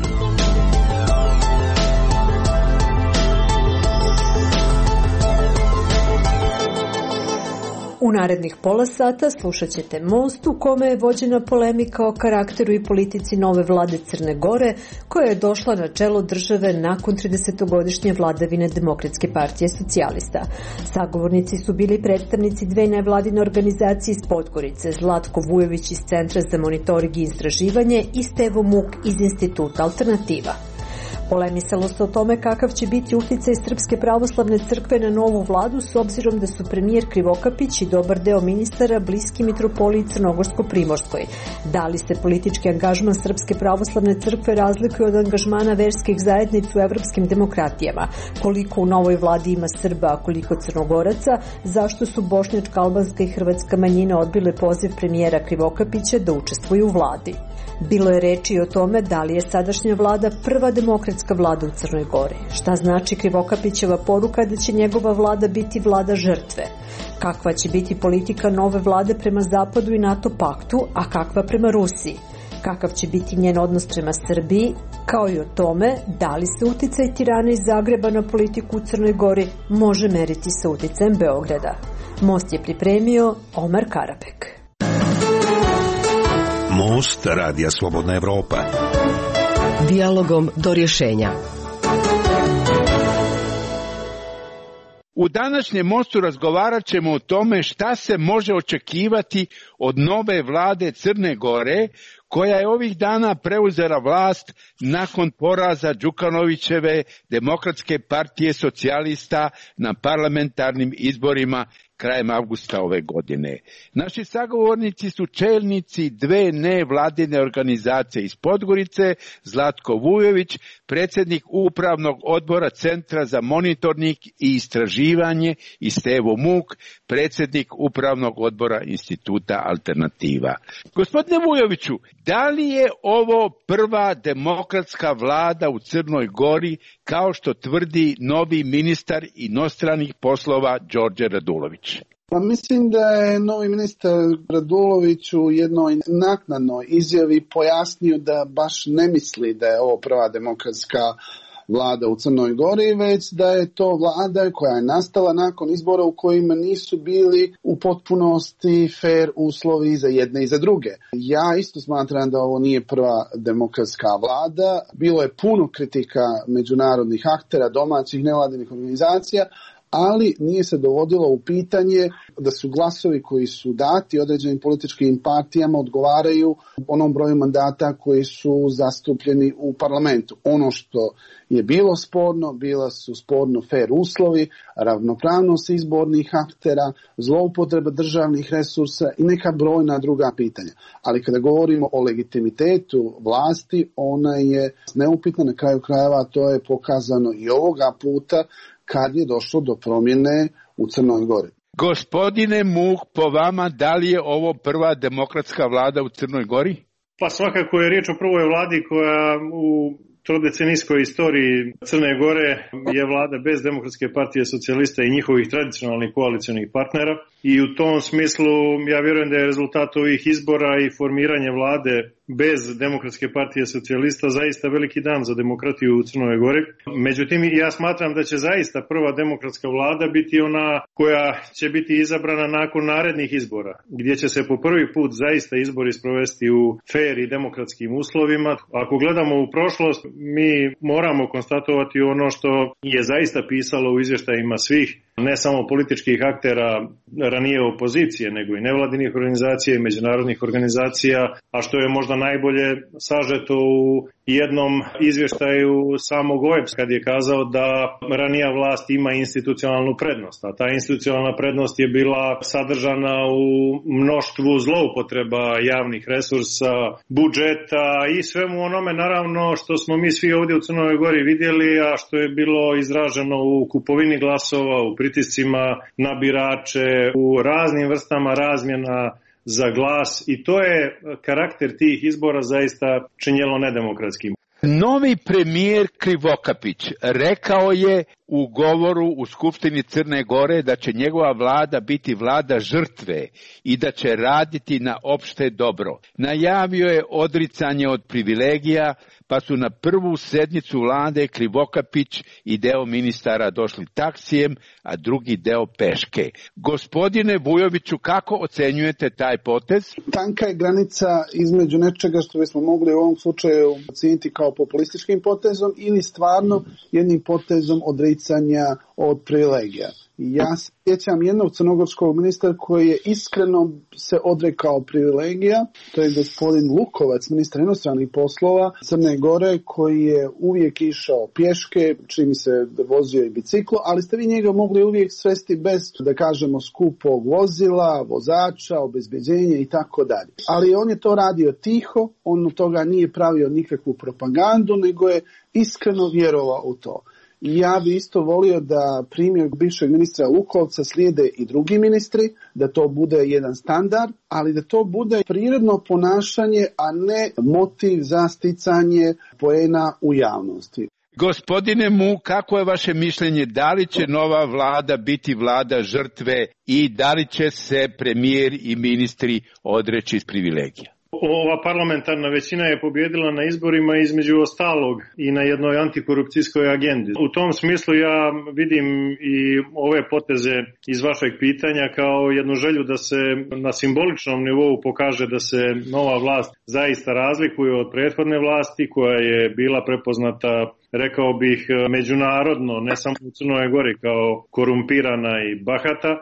U narednih pola sata slušat ćete Most u kome je vođena polemika o karakteru i politici nove vlade Crne Gore, koja je došla na čelo države nakon 30-godišnje vladavine Demokratske partije socijalista. Sagovornici su bili predstavnici dve nevladine organizacije iz Podgorice, Zlatko Vujović iz Centra za monitoring i istraživanje i Stevo Muk iz Instituta Alternativa. Polemisalo se o tome kakav će biti uticaj Srpske pravoslavne crkve na novu vladu s obzirom da su premijer Krivokapić i dobar deo ministara bliski mitropoliji Crnogorsko-Primorskoj. Da li se politički angažman Srpske pravoslavne crkve razlikuje od angažmana verskih zajednica u evropskim demokratijama? Koliko u novoj vladi ima Srba, a koliko Crnogoraca? Zašto su bošnjačka, albanska i hrvatska manjina odbile poziv premijera Krivokapića da učestvuju u vladi? Bilo je reči o tome da li je sadašnja vlada prva demokratska vlada u Crnoj Gori. Šta znači Krivokapićeva poruka da će njegova vlada biti vlada žrtve? Kakva će biti politika nove vlade prema Zapadu i NATO paktu, a kakva prema Rusiji? Kakav će biti njen odnos prema Srbiji, kao i o tome da li se uticaj Tirana iz Zagreba na politiku u Crnoj Gori može meriti sa uticajem Beograda. Most je pripremio Omar Karabek. Most Radija Slobodna Evropa. Dijalogom do rješenja. U današnjem Mostu razgovarat ćemo o tome šta se može očekivati od nove vlade Crne Gore, koja je ovih dana preuzela vlast nakon poraza Đukanovićeve Demokratske partije socijalista na parlamentarnim izborima krajem avgusta ove godine. Naši sagovornici su čelnici dve nevladine organizacije iz Podgorice, Zlatko Vujović, predsjednik upravnog odbora Centra za monitoring i istraživanje, i Stevo Muk, predsjednik upravnog odbora Instituta Alternativa. Gospodine Vujoviću, da li je ovo prva demokratska vlada u Crnoj Gori, kao što tvrdi novi ministar inostranih poslova Đorđe Radulović? Pa mislim da je novi ministar Radulović u jednoj naknadnoj izjavi pojasnio da baš ne misli da je ovo prva demokratska vlada u Crnoj Gori, već da je to vlada koja je nastala nakon izbora u kojima nisu bili u potpunosti fair uslovi za jedne i za druge. Ja isto smatram da ovo nije prva demokratska vlada. Bilo je puno kritika međunarodnih aktera, domaćih nevladinih organizacija, ali nije se dovodilo u pitanje da su glasovi koji su dati određenim političkim partijama odgovaraju onom broju mandata koji su zastupljeni u parlamentu. Ono što je bilo sporno, bila su sporno fair uslovi, ravnopravnost izbornih aktera, zloupotreba državnih resursa i neka brojna druga pitanja. Ali kada govorimo o legitimitetu vlasti, ona je neupitna, na kraju krajeva to je pokazano i ovoga puta kad je došlo do promjene u Crnoj Gori. Gospodine Muk, po vama, da li je ovo prva demokratska vlada u Crnoj Gori? Pa svakako je riječ o prvoj vladi koja u trodecenijskoj istoriji Crne Gore je vlada bez Demokratske partije socijalista i njihovih tradicionalnih koalicionih partnera i u tom smislu ja vjerujem da je rezultat ovih izbora i formiranje vlade bez Demokratske partije socijalista zaista veliki dan za demokratiju u Crnoj Gori. Međutim, ja smatram da će zaista prva demokratska vlada biti ona koja će biti izabrana nakon narednih izbora, gdje će se po prvi put zaista izbori sprovesti u fer i demokratskim uslovima. Ako gledamo u prošlost, mi moramo konstatovati ono što je zaista pisalo u izvještajima svih, ne samo političkih aktera ranije opozicije, nego i nevladinih organizacija i međunarodnih organizacija, a što je možda najbolje sažeto u jednom izvještaju samog OEBS kad je kazao da ranija vlast ima institucionalnu prednost, a ta institucionalna prednost je bila sadržana u mnoštvu zloupotreba javnih resursa, budžeta i svemu onome naravno što smo mi svi ovdje u Crnoj Gori vidjeli, a što je bilo izraženo u kupovini glasova, u pritiscima na birače, u raznim vrstama razmjena za glas i to je karakter tih izbora zaista činjelo nedemokratskim. Novi premijer Krivokapić rekao je u govoru u Skupštini Crne Gore da će njegova vlada biti vlada žrtve i da će raditi na opšte dobro. Najavio je odricanje od privilegija, pa su na prvu sednicu vlade Krivokapić i deo ministara došli taksijem, a drugi deo peške. Gospodine Vujoviću, kako ocenjujete taj potez? Tanka je granica između nečega što bismo mogli u ovom slučaju oceniti kao populističkim potezom ili stvarno jednim potezom odricanja od privilegija. Ja se sjećam jednog crnogorskog ministra koji je iskreno se odrekao privilegija, to je gospodin Lukovac, ministar inostranih poslova Crne Gore, koji je uvijek išao pješke, čini se da vozio i biciklo, ali ste vi njega mogli uvijek svesti bez, da kažemo, skupog vozila, vozača, obezbeđenja i tako dalje. Ali on je to radio tiho, on od toga nije pravio nikakvu propagandu, nego je iskreno vjerovao u to. I ja bi isto volio da primjer bivšeg ministra Lukovca slijede i drugi ministri, da to bude jedan standard, ali da to bude prirodno ponašanje, a ne motiv za sticanje poena u javnosti. Gospodine Mu, kako je vaše mišljenje, da li će nova vlada biti vlada žrtve i da li će se premijer i ministri odreći iz privilegija? Ova parlamentarna većina je pobjedila na izborima između ostalog i na jednoj antikorupcijskoj agendi. U tom smislu ja vidim i ove poteze iz vašeg pitanja kao jednu želju da se na simboličnom nivou pokaže da se nova vlast zaista razlikuje od prethodne vlasti koja je bila prepoznata, rekao bih, međunarodno, ne samo u Crnoj Gori, kao korumpirana i bahata.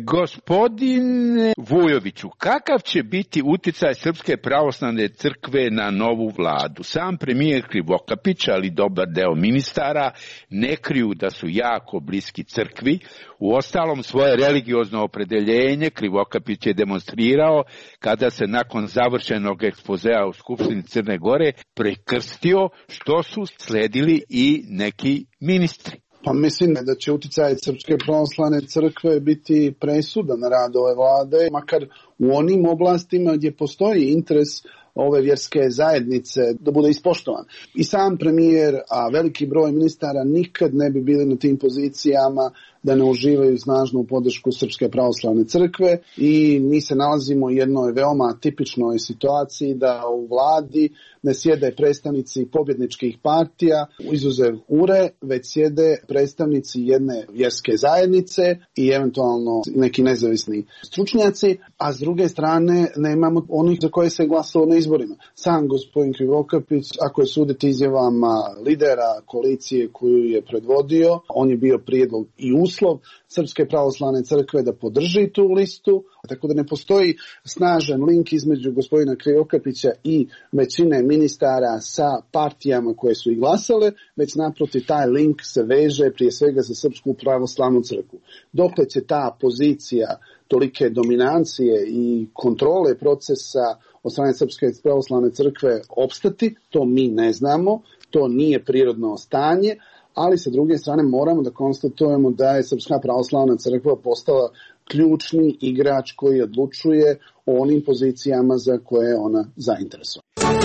Gospodine Vujoviću, kakav će biti uticaj Srpske pravoslavne crkve na novu vladu? Sam premijer Krivokapić, ali dobar deo ministara, ne kriju da su jako bliski crkvi. Uostalom, svoje religiozno opredeljenje Krivokapić je demonstrirao kada se nakon završenog ekspozea u Skupštini Crne Gore prekrstio, što su sledili i neki ministri. Pa mislim da će uticaj Srpske pravoslavne crkve biti presudan na rad ove vlade, makar u onim oblastima gdje postoji interes ove vjerske zajednice da bude ispoštovan. I sam premijer, a veliki broj ministara nikad ne bi bili na tim pozicijama da ne uživaju snažnu podršku Srpske pravoslavne crkve i mi se nalazimo u jednoj veoma tipičnoj situaciji da u vladi ne sjede predstavnici pobjedničkih partija, izuzev URE, već sjede predstavnici jedne vjerske zajednice i eventualno neki nezavisni stručnjaci, a s druge strane nemamo onih za koje se glasalo na izborima. Sam gospodin Krivokapić, ako je suditi izjavama lidera koalicije koju je predvodio, on je bio prijedlog i uslov Srpske pravoslavne crkve da podrži tu listu, tako da ne postoji snažan link između gospodina Krivokapića i većine ministara sa partijama koje su i glasale, već naprotiv taj link se veže prije svega za Srpsku pravoslavnu crkvu. Dokle će ta pozicija tolike dominancije i kontrole procesa od strane Srpske pravoslavne crkve opstati, to mi ne znamo, to nije prirodno stanje, ali sa druge strane moramo da konstatujemo da je Srpska pravoslavna crkva postala ključni igrač koji odlučuje o onim pozicijama za koje je ona zainteresovana.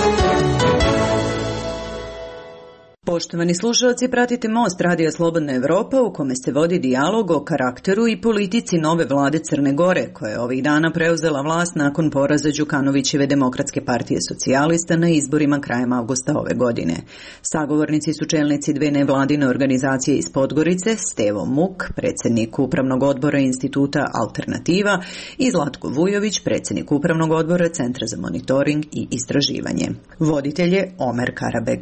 Poštovani slušalci, pratite Most Radija Slobodna Evropa u kome se vodi dijalog o karakteru i politici nove vlade Crne Gore, koja je ovih dana preuzela vlast nakon poraza Đukanovićeve Demokratske partije socijalista na izborima krajem avgusta ove godine. Sagovornici su čelnici dve nevladine organizacije iz Podgorice, Stevo Muk, predsjednik Upravnog odbora Instituta Alternativa, i Zlatko Vujović, predsjednik Upravnog odbora Centra za monitoring i istraživanje. Voditelj je Omer Karabek.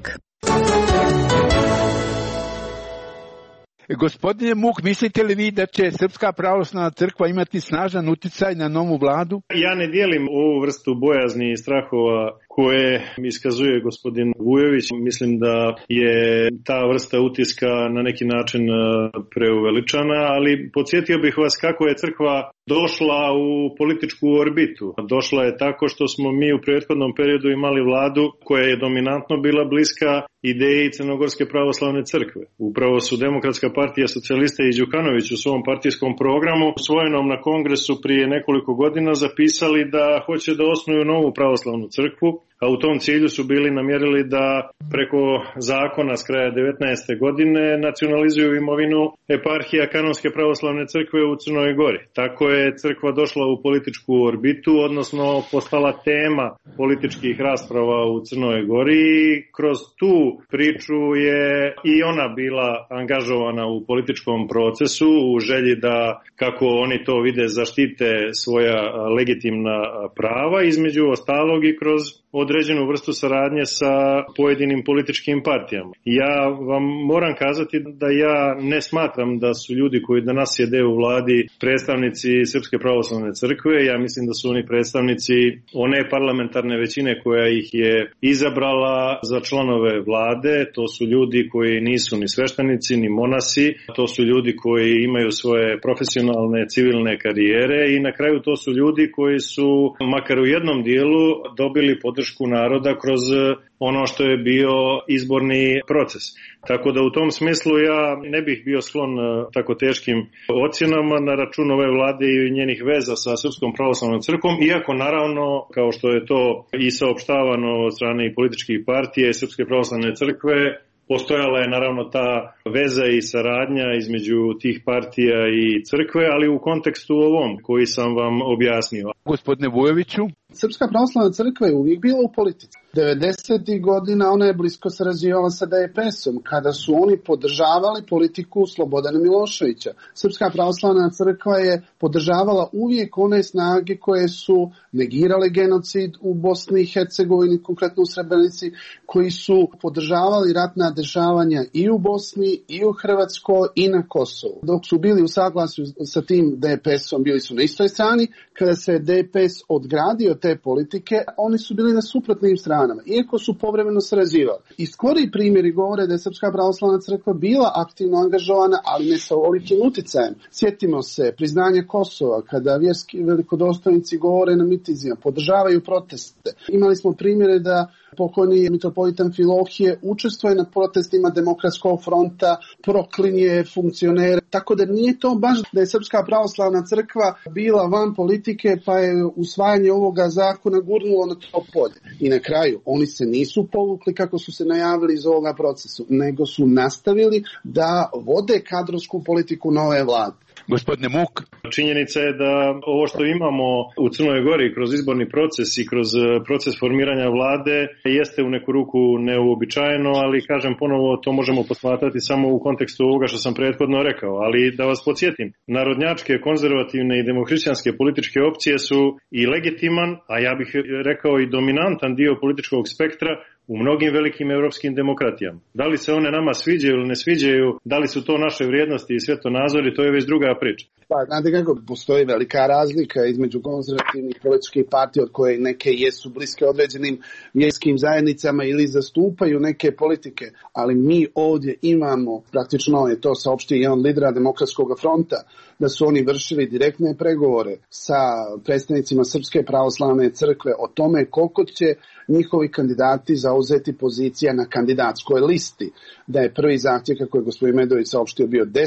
Gospodine Muk, mislite li vi da će Srpska pravoslavna crkva imati snažan uticaj na novu vladu? Ja ne dijelim ovu vrstu bojazni i strahova koje iskazuje gospodin Vujović. Mislim da je ta vrsta utiska na neki način preuveličana, ali podsjetio bih vas kako je crkva došla u političku orbitu. Došla je tako što smo mi u prethodnom periodu imali vladu koja je dominantno bila bliska ideji Crnogorske pravoslavne crkve. Upravo su Demokratska partija socijalista i Đukanović u svom partijskom programu usvojenom na kongresu prije nekoliko godina zapisali da hoće da osnuju novu pravoslavnu crkvu, a u tom cilju su bili namjerili da preko zakona s kraja 19. godine nacionalizuju imovinu eparhija Kanonske pravoslavne crkve u Crnoj Gori. Tako je crkva došla u političku orbitu, odnosno postala tema političkih rasprava u Crnoj Gori i kroz tu priču je i ona bila angažovana u političkom procesu u želji da, kako oni to vide, zaštite svoja legitimna prava, između ostalog i kroz određenu vrstu saradnje sa pojedinim političkim partijama. Ja vam moram kazati da ja ne smatram da su ljudi koji danas sjede u vladi predstavnici Srpske pravoslavne crkve. Ja mislim da su oni predstavnici one parlamentarne većine koja ih je izabrala za članove vlade. To su ljudi koji nisu ni sveštenici, ni monasi. To su ljudi koji imaju svoje profesionalne civilne karijere i na kraju to su ljudi koji su makar u jednom dijelu dobili podršku naroda kroz ono što je bio izborni proces. Tako da u tom smislu ja ne bih bio sklon tako teškim ocjenama na račun ove vlade i njenih veza sa Srpskom pravoslavnom crkvom, iako naravno, kao što je to i saopštavano od strane i političkih partija i Srpske pravoslavne crkve, postojala je naravno ta veza i saradnja između tih partija i crkve, ali u kontekstu ovom koji sam vam objasnio. Gospodine Vujoviću? Srpska pravoslavna crkva je uvijek bila u politici. 90. godina ona je blisko sarađivala sa DPS-om kada su oni podržavali politiku Slobodana Miloševića. Srpska pravoslavna crkva je podržavala uvijek one snage koje su negirale genocid u Bosni i Hercegovini, konkretno u Srebrenici, koji su podržavali ratna dešavanja i u Bosni, i u Hrvatskoj, i na Kosovu. Dok su bili u saglasju sa tim DPS-om, bili su na istoj strani. Kada se DPS odgradio te politike, oni su bili na suprotnim stranama, iako su povremeno sarađivali. I skori primjeri govore da je Srpska pravoslavna crkva bila aktivno angažovana, ali ne sa ovolikim uticajem. Sjetimo se priznanja Kosova, kada vjerski velikodostojnici govore na mitizima, podržavaju proteste. Imali smo primjere da pokojni mitropolitan Filohije učestvuje na protestima Demokratskog fronta, proklinje funkcionere. Tako da nije to baš da je Srpska pravoslavna crkva bila van politike pa je usvajanje ovoga zakona gurnulo na to polje. I na kraju, oni se nisu povukli kako su se najavili iz ovoga procesu, nego su nastavili da vode kadrovsku politiku nove vlade. Gospodine Muk. Činjenica je da ovo što imamo u Crnoj Gori kroz izborni proces i kroz proces formiranja vlade jeste u neku ruku neuobičajeno, ali kažem ponovo to možemo posmatrati samo u kontekstu ovoga što sam prethodno rekao. Ali da vas podsjetim, narodnjačke, konzervativne i demohrišćanske političke opcije su i legitiman, a ja bih rekao i dominantan dio političkog spektra u mnogim velikim europskim demokratijama. Da li se one nama sviđaju ili ne sviđaju, da li su to naše vrijednosti i svjetonazori, to je već druga priča. Pa, znate kako, postoji velika razlika između konzervativnih političkih partija od koje neke jesu bliske određenim vjerskim zajednicama ili zastupaju neke politike, ali mi ovdje imamo, praktično je to saopštio jedan lidera Demokratskog fronta, da su oni vršili direktne pregovore sa predstavnicima Srpske pravoslavne crkve o tome koliko će njihovi kandidati zauzeti pozicija na kandidatskoj listi. Da je prvi zahtjev, kako je gospodin Medović saopštio, bio 10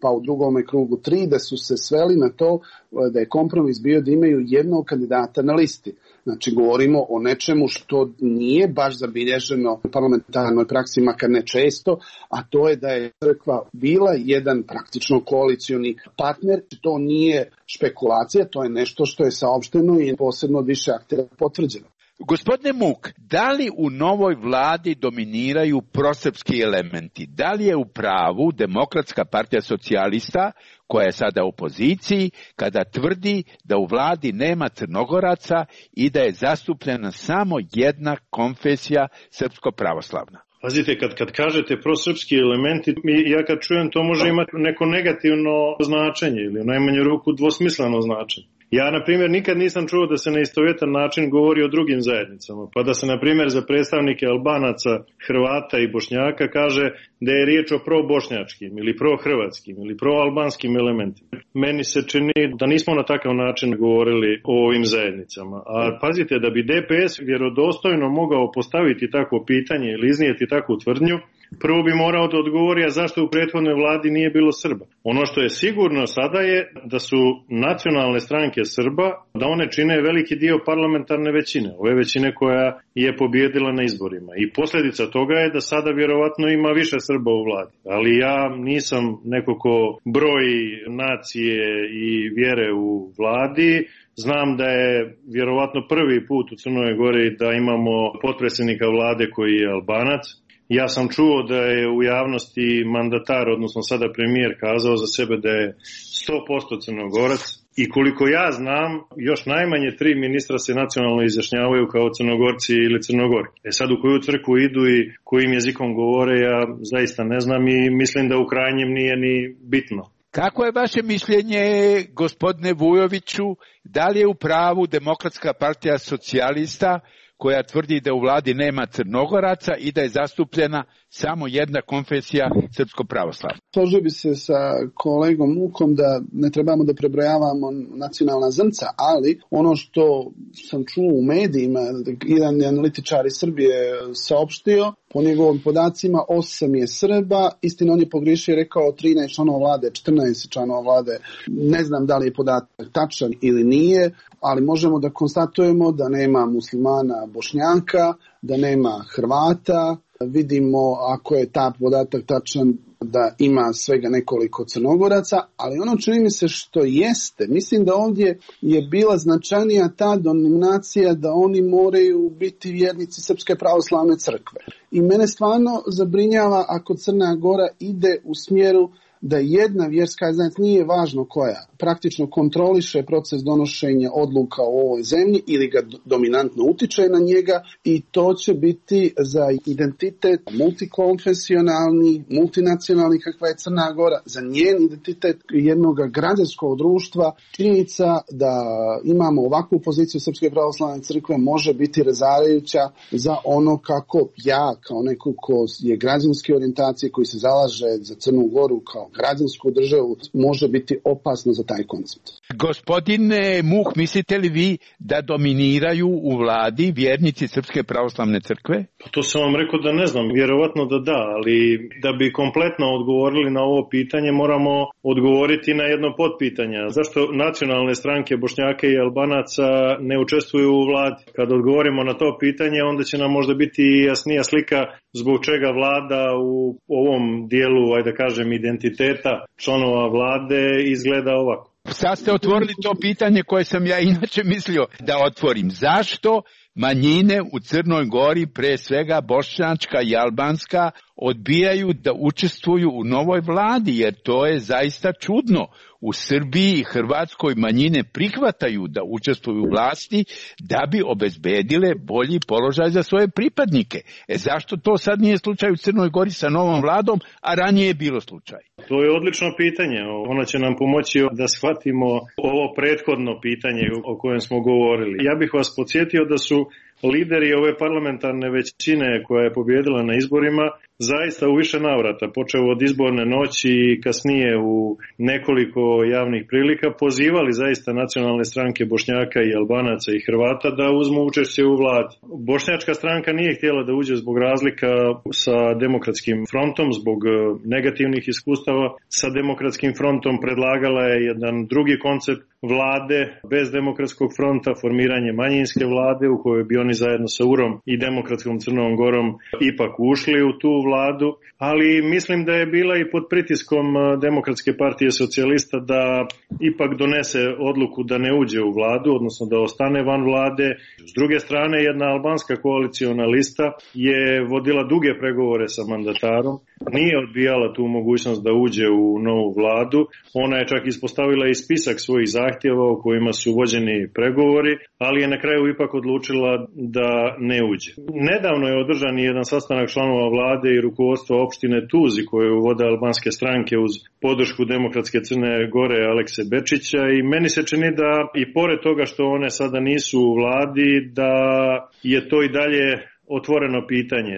pa u drugome krugu 3, da su se sveli na to da je kompromis bio da imaju jednog kandidata na listi. Znači, govorimo o nečemu što nije baš zabilježeno u parlamentarnoj praksi, makar ne često, a to je da je crkva bila jedan praktično koalicioni partner. To nije špekulacija, to je nešto što je saopšteno i posebno od više aktera potvrđeno. Gospodine Muk, da li u novoj vladi dominiraju prosrpski elementi? Da li je u pravu Demokratska partija socijalista, koja je sada u opoziciji, kada tvrdi da u vladi nema Crnogoraca i da je zastupljena samo jedna konfesija srpsko-pravoslavna? Pazite, kad kažete prosrpski elementi, ja kad čujem to može imati neko negativno značenje ili u najmanju ruku dvosmisleno značenje. Ja, na primjer, nikad nisam čuo da se na istovjetan način govori o drugim zajednicama, pa da se, na primjer, za predstavnike Albanaca, Hrvata i Bošnjaka kaže da je riječ o probošnjačkim ili prohrvatskim ili proalbanskim elementima. Meni se čini da nismo na takav način govorili o ovim zajednicama. A pazite, da bi DPS vjerodostojno mogao postaviti takvo pitanje ili iznijeti takvu tvrdnju, prvo bi morao da odgovori, a zašto u prethodnoj vladi nije bilo Srba. Ono što je sigurno sada je da su nacionalne stranke Srba, da one čine veliki dio parlamentarne većine, ove većine koja je pobjedila na izborima. I posljedica toga je da sada vjerovatno ima više Srba u vladi. Ali ja nisam neko ko broji nacije i vjere u vladi. Znam da je vjerovatno prvi put u Crnoj Gori da imamo potpredsjednika vlade koji je Albanac. Ja sam čuo da je u javnosti mandatar, odnosno sada premijer, kazao za sebe da je 100% Crnogorac. I koliko ja znam, još najmanje 3 ministra se nacionalno izjašnjavaju kao Crnogorci ili Crnogori. Sad u koju crkvu idu i kojim jezikom govore, ja zaista ne znam i mislim da u krajnjem nije ni bitno. Kako je vaše mišljenje, gospodine Vujoviću, da li je u pravu Demokratska partija socijalista koja tvrdi da u vladi nema Crnogoraca i da je zastupljena samo jedna konfesija srpsko-pravoslavna? Složio bi se sa kolegom Mukom da ne trebamo da prebrojavamo nacionalna zrnca, ali ono što sam čuo u medijima, jedan analitičar iz Srbije saopštio, po njegovim podacima 8 je Srba, istina on je pogriješio i rekao 13 članova vlade, 14 članova vlade. Ne znam da li je podatak tačan ili nije, ali možemo da konstatujemo da nema muslimana Bošnjaka, da nema Hrvata. Vidimo, ako je ta podatak tačan, da ima svega nekoliko Crnogoraca, ali ono čini mi se što jeste, mislim da ovdje je bila značajnija ta dominacija da oni moraju biti vjernici Srpske pravoslavne crkve. I mene stvarno zabrinjava ako Crna Gora ide u smjeru da jedna vjerska zajednica, nije važno koja, praktično kontroliše proces donošenja odluka u ovoj zemlji ili ga dominantno utiče na njega i to će biti za identitet multikonfesionalni, multinacionalni kakva je Crna Gora, za njen identitet jednog građanskog društva. Činjenica da imamo ovakvu poziciju Srpske pravoslavne crkve može biti razarajuća za ono kako ja, kao neko ko je građanske orijentacije, koji se zalaže za Crnu Goru kao građansku državu, može biti opasno za taj koncept. Gospodine Muh, mislite li vi da dominiraju u vladi vjernici Srpske pravoslavne crkve? To sam vam rekao da ne znam, vjerovatno da, ali da bi kompletno odgovorili na ovo pitanje moramo odgovoriti na jedno potpitanje. Zašto nacionalne stranke Bošnjaka i Albanaca ne učestvuju u vladi? Kad odgovorimo na to pitanje, onda će nam možda biti jasnija slika zbog čega vlada u ovom dijelu, ajde da kažem, identiteta članova vlade izgleda ovako. Sad ste otvorili to pitanje koje sam ja inače mislio da otvorim. Zašto manjine u Crnoj Gori, pre svega bošnjačka i albanska, odbijaju da učestvuju u novoj vladi, jer to je zaista čudno. U Srbiji i Hrvatskoj manjine prihvataju da učestvuju u vlasti da bi obezbedile bolji položaj za svoje pripadnike. Zašto to sad nije slučaj u Crnoj Gori sa novom vladom, a ranije je bilo slučaj? To je odlično pitanje. Ono će nam pomoći da shvatimo ovo prethodno pitanje o kojem smo govorili. Ja bih vas podsjetio da su lideri ove parlamentarne većine koja je pobjedila na izborima zaista u više navrata, počeo od izborne noći i kasnije u nekoliko javnih prilika, pozivali zaista nacionalne stranke Bošnjaka i Albanaca i Hrvata da uzmu učešće u vladi. Bošnjačka stranka nije htjela da uđe zbog razlika sa Demokratskim frontom, zbog negativnih iskustava. Sa Demokratskim frontom predlagala je jedan drugi koncept vlade bez Demokratskog fronta, formiranje manjinske vlade u kojoj bi oni zajedno sa URom i Demokratskom Crnom Gorom ipak ušli u tu vladu, ali mislim da je bila i pod pritiskom Demokratske partije socijalista da ipak donese odluku da ne uđe u vladu, odnosno da ostane van vlade. S druge strane, jedna albanska koaliciona lista je vodila duge pregovore sa mandatarom, nije odbijala tu mogućnost da uđe u novu vladu, ona je čak ispostavila i spisak svojih zahtjeva u kojima su vođeni pregovori, ali je na kraju ipak odlučila da ne uđe. Nedavno je održan jedan sastanak članova vlade i rukovodstva opštine Tuzi koje vode albanske stranke uz podršku Demokratske Crne Gore Alekse Bečića i meni se čini da i pored toga što one sada nisu u vladi, da je to i dalje otvoreno pitanje.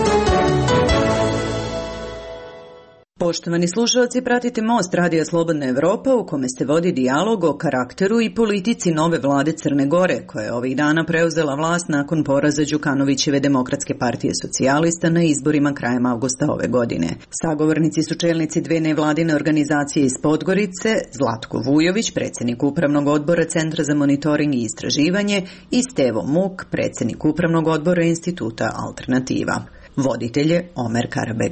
Poštovani slušalci, pratite Most Radija Slobodna Evropa u kome se vodi dijalog o karakteru i politici nove vlade Crne Gore, koja je ovih dana preuzela vlast nakon poraza Đukanovićeve Demokratske partije socijalista na izborima krajem avgusta ove godine. Sagovornici su čelnici dve nevladine organizacije iz Podgorice, Zlatko Vujović, predsjednik Upravnog odbora Centra za monitoring i istraživanje, i Stevo Muk, predsjednik Upravnog odbora Instituta Alternativa. Voditelj je Omer Karabeg.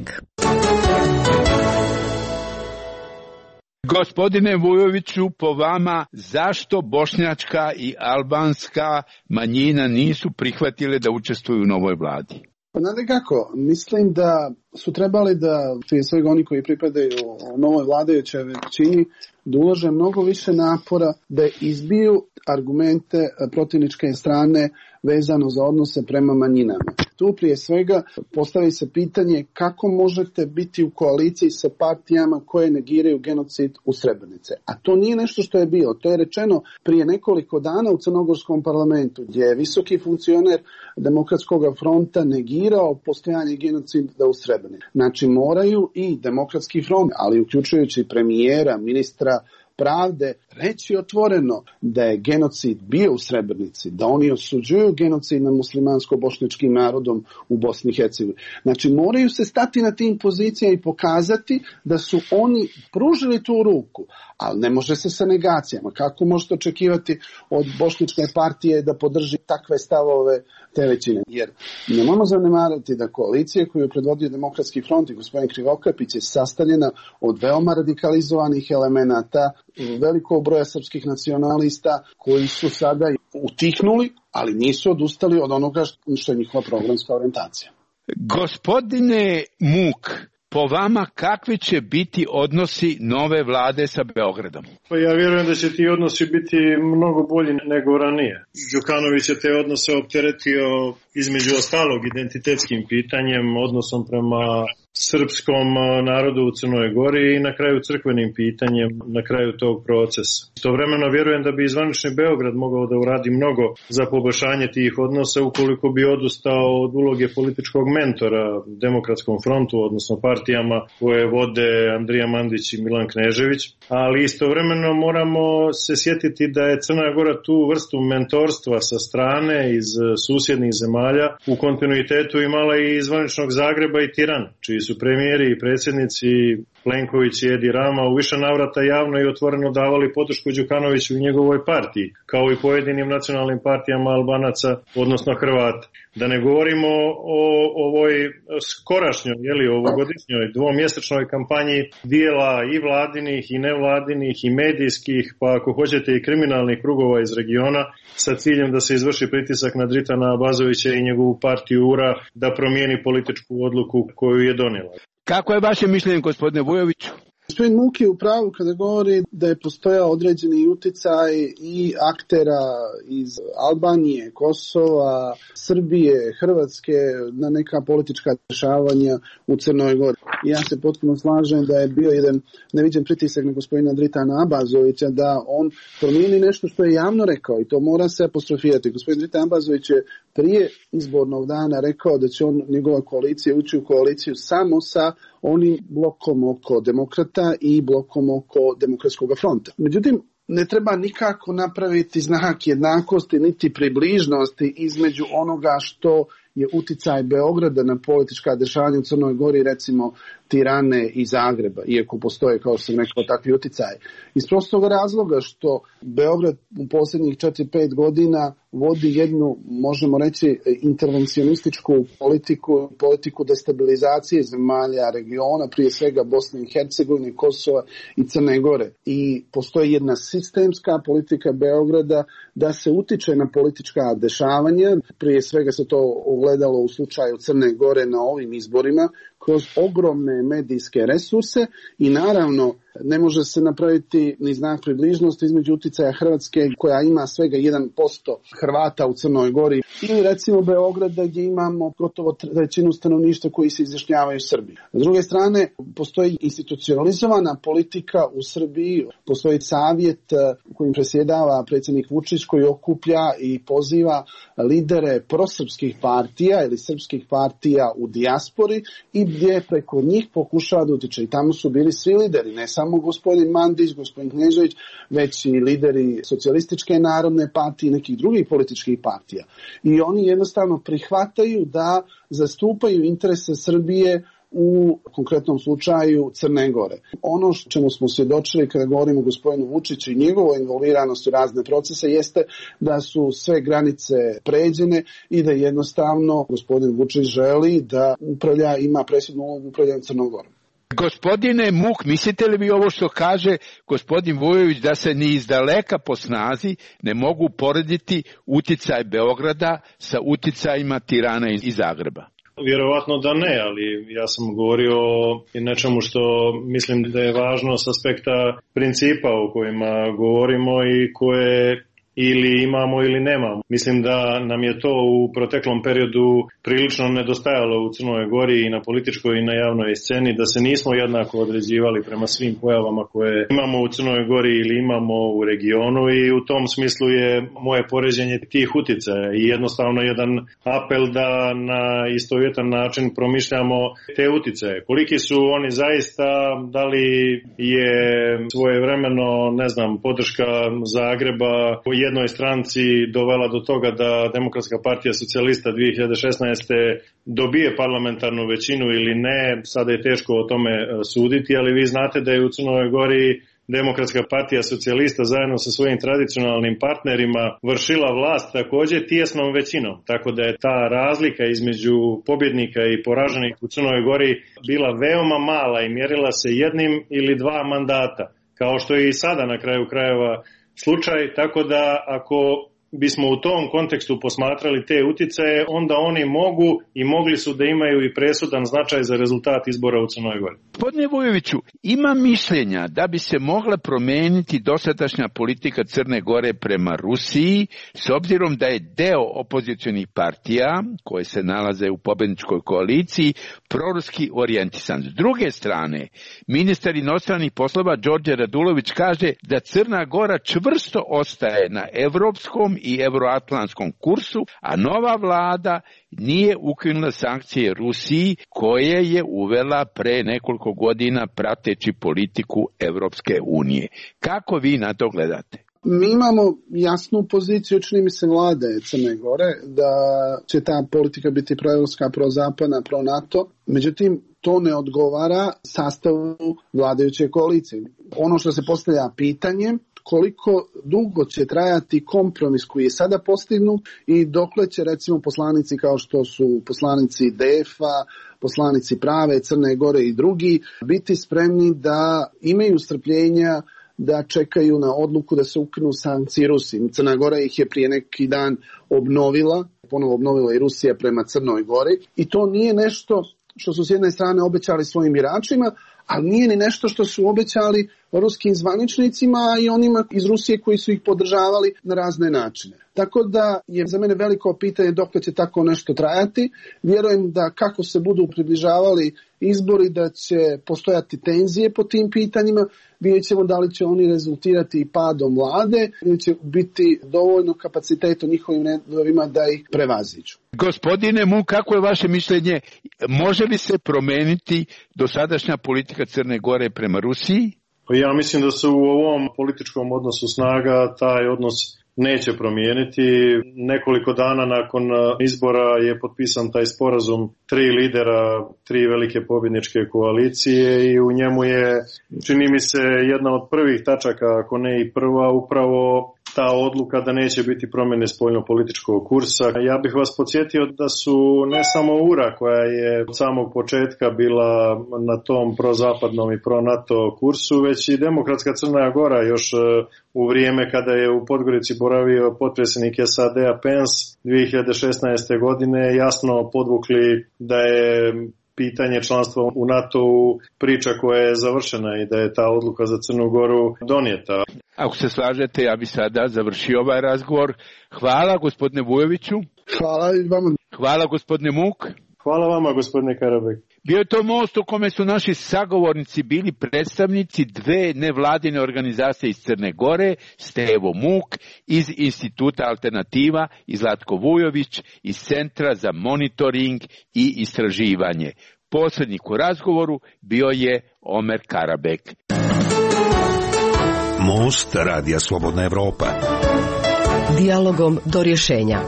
Gospodine Vujoviću, po vama zašto bošnjačka i albanska manjina nisu prihvatile da učestvuju u novoj vladi? Pa znate kako, mislim da su trebali da, prije svega oni koji pripadaju u novoj vladajućoj većini, da ulože mnogo više napora da izbiju argumente protivničke strane vezano za odnose prema manjinama. Tu prije svega postavi se pitanje kako možete biti u koaliciji sa partijama koje negiraju genocid u Srebrenici. A to nije nešto što je bilo. To je rečeno prije nekoliko dana u Crnogorskom parlamentu, gdje je visoki funkcioner Demokratskog fronta negirao postojanje genocida u Srebrenici. Znači moraju i Demokratski front, ali uključujući premijera, ministra pravde, reći otvoreno da je genocid bio u Srebrenici, da oni osuđuju genocid nad muslimansko-bošnjačkim narodom u Bosni i Hercegovini. Znači moraju se stati na tim pozicijama i pokazati da su oni pružili tu ruku, ali ne može se sa negacijama. Kako možete očekivati od bošnjačke partije da podrži takve stavove te većine? Jer nemojmo zanemarati da koalicija koju je predvodio Demokratski front i gospodin Krivokapić je sastavljena od veoma radikalizovanih elemenata, velikog broja srpskih nacionalista koji su sada utihnuli, ali nisu odustali od onoga što je njihova programska orijentacija. Gospodine Muk, po vama kakvi će biti odnosi nove vlade sa Beogradom? Pa ja vjerujem da će ti odnosi biti mnogo bolji nego ranije. Đukanović je te odnose opteretio između ostalog identitetskim pitanjem, odnosom prema srpskom narodu u Crnoj Gori i na kraju crkvenim pitanjem na kraju tog procesa. Istovremeno vjerujem da bi zvanični Beograd mogao da uradi mnogo za poboljšanje tih odnosa ukoliko bi odustao od uloge političkog mentora Demokratskom frontu, odnosno partijama koje vode Andrija Mandić i Milan Knežević, ali istovremeno moramo se sjetiti da je Crna Gora tu vrstu mentorstva sa strane iz susjednih zemalja u kontinuitetu imala i zvaničnog Zagreba i Tirana, čiji su premijeri i predsjednici Plenković i Edi Rama u više navrata javno i otvoreno davali podršku Đukanoviću i njegovoj partiji, kao i pojedinim nacionalnim partijama Albanaca, odnosno Hrvata. Da ne govorimo o ovoj skorašnjoj, ovogodišnjoj dvomjesečnoj kampanji dijela i vladinih i nevladinih i medijskih, pa ako hoćete i kriminalnih krugova iz regiona, sa ciljem da se izvrši pritisak na Dritana Abazovića i njegovu partiju URA da promijeni političku odluku koju je donijela. Kako je vaše mišljenje, gospodine Vujoviću? Gospodin Muk je u pravu kada govori da je postojao određeni uticaj i aktera iz Albanije, Kosova, Srbije, Hrvatske na neka politička dešavanja u Crnoj Gori. Ja se potpuno slažem da je bio jedan neviđen pritisak na gospodina Dritana Abazovića da on promijeni nešto što je javno rekao i to mora se apostrofirati. Gospodin Dritan Abazović je prije izbornog dana rekao da će njegova koalicija ući u koaliciju samo sa onim blokom oko demokrata i blokom oko demokratskog fronta. Međutim, ne treba nikako napraviti znak jednakosti niti približnosti između onoga što je uticaj Beograda na politička dešavanja u Crnoj Gori, recimo Tirane i Zagreba, iako postoje, kao što sam rekao, takvi uticaji. Iz prostog razloga što Beograd u posljednjih 4-5 godina vodi jednu, možemo reći, intervencionističku politiku destabilizacije zemalja regiona, prije svega Bosne i Hercegovine, Kosova i Crne Gore. I postoji jedna sistemska politika Beograda da se utiče na politička dešavanja, prije svega se to ogledalo u slučaju Crne Gore na ovim izborima, kroz ogromne medijske resurse i naravno ne može se napraviti ni znak približnosti između uticaja Hrvatske koja ima svega 1% Hrvata u Crnoj Gori ili recimo Beograda gdje imamo gotovo trećinu stanovništva koji se izjašnjavaju Srbiji. S druge strane, postoji institucionalizovana politika u Srbiji, postoji savjet kojim presjedava predsjednik Vučić koji okuplja i poziva lidere prosrpskih partija ili srpskih partija u dijaspori i gdje preko njih pokušava da utiče. I tamo su bili svi lideri, ne samo gospodin Mandić, gospodin Knežević, već i lideri Socijalističke narodne partije i nekih drugih političkih partija. I oni jednostavno prihvataju da zastupaju interese Srbije u konkretnom slučaju Crne Gore. Ono čemu smo svjedočili kada govorimo o gospodinu Vučiću i njegovoj involviranosti u razne procese jeste da su sve granice pređene i da jednostavno gospodin Vučić želi da ima presudnu ulogu upravljanja Crnom Gorom. Gospodine Muk, mislite li vi ovo što kaže gospodin Vujović da se ni izdaleka po snazi ne mogu porediti uticaj Beograda sa uticajima Tirana i Zagreba? Vjerovatno da ne, ali ja sam govorio o nečemu što mislim da je važno s aspekta principa o kojima govorimo i koje ili imamo ili nemamo. Mislim da nam je to u proteklom periodu prilično nedostajalo u Crnoj Gori i na političkoj i na javnoj sceni, da se nismo jednako određivali prema svim pojavama koje imamo u Crnoj Gori ili imamo u regionu i u tom smislu je moje poređenje tih uticaja i jednostavno jedan apel da na istovjetan način promišljamo te uticaje. Koliki su oni zaista, da li je svojevremeno, podrška Zagreba jednoj stranci dovela do toga da Demokratska partija socijalista 2016. dobije parlamentarnu većinu ili ne, sada je teško o tome suditi, ali vi znate da je u Crnoj Gori Demokratska partija socijalista zajedno sa svojim tradicionalnim partnerima vršila vlast također tijesnom većinom, tako da je ta razlika između pobjednika i poraženih u Crnoj Gori bila veoma mala i mjerila se jednim ili dva mandata, kao što je i sada na kraju krajeva slučaj, tako da ako bismo u tom kontekstu posmatrali te uticaje, onda oni mogu i mogli su da imaju i presudan značaj za rezultat izbora u Crnoj Gori. Gospodine Vujoviću, ima mišljenja da bi se mogla promijeniti dosadašnja politika Crne Gore prema Rusiji, s obzirom da je deo opozicionih partija, koje se nalaze u pobjedničkoj koaliciji, proruski orijentisan. S druge strane, ministar inostranih poslova Đorđe Radulović kaže da Crna Gora čvrsto ostaje na evropskom i euroatlantskom kursu, a nova vlada nije ukinula sankcije Rusiji koje je uvela pre nekoliko godina prateći politiku Evropske unije. Kako vi na to gledate? Mi imamo jasnu poziciju, čini mi se, vlade Crne Gore, da će ta politika biti proevropska, prozapadna, pro-NATO. Međutim, to ne odgovara sastavu vladajuće koalicije. Ono što se postavlja pitanje, koliko dugo će trajati kompromis koji je sada postignut i dokle će recimo poslanici kao što su poslanici DF-a, poslanici Prave, Crne Gore i drugi biti spremni da imaju strpljenja da čekaju na odluku da se ukinu sankcije Rusiji. Crna Gora ih je prije neki dan ponovo obnovila i Rusija prema Crnoj Gori i to nije nešto što su s jedne strane obećali svojim biračima, ali nije ni nešto što su obećali ruskim zvaničnicima i onima iz Rusije koji su ih podržavali na razne načine. Tako da je za mene veliko pitanje dokle će tako nešto trajati. Vjerujem da kako se budu približavali izbori da će postojati tenzije po tim pitanjima. Vidjet ćemo da li će oni rezultirati padom vlade ili će biti dovoljno kapaciteta u njihovim redovima da ih prevaziđu. Gospodine Muk, kako je vaše mišljenje? Može li se promeniti dosadašnja politika Crne Gore prema Rusiji? Ja mislim da se u ovom političkom odnosu snaga taj odnos neće promijeniti. Nekoliko dana nakon izbora je potpisan taj sporazum 3 lidera, 3 velike pobjedničke koalicije i u njemu je, čini mi se, jedna od prvih tačaka, ako ne i prva, upravo ta odluka da neće biti promjene spoljno-političkog kursa. Ja bih vas podsjetio da su ne samo URA koja je od samog početka bila na tom prozapadnom i pro-NATO kursu, već i Demokratska Crna Gora još u vrijeme kada je u Podgorici boravio potpredsjednik SAD-a Pence 2016. godine jasno podvukli da je pitanje članstva u NATO-u priča koja je završena i da je ta odluka za Crnu Goru donijeta. Ako se slažete, ja bih sada završio ovaj razgovor. Hvala gospodine Vujoviću. Hvala i vama. Hvala gospodine Muk. Hvala vama gospodine Karabek. Bio je to most u kome su naši sagovornici bili predstavnici 2 nevladine organizacije iz Crne Gore, Stevo Muk iz Instituta Alternativa i Zlatko Vujović iz Centra za monitoring i istraživanje. Posrednik u razgovoru bio je Omer Karabek. Most Radija Slobodna Evropa. Dijalogom do rješenja.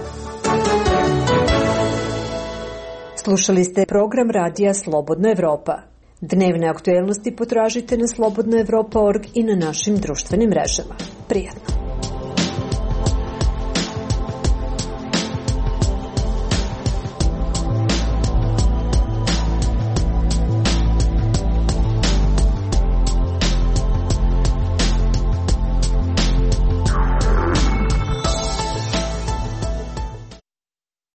Slušali ste program Radija Slobodna Evropa. Dnevne aktuelnosti potražite na slobodnaevropa.org i na našim društvenim mrežama. Prijatno.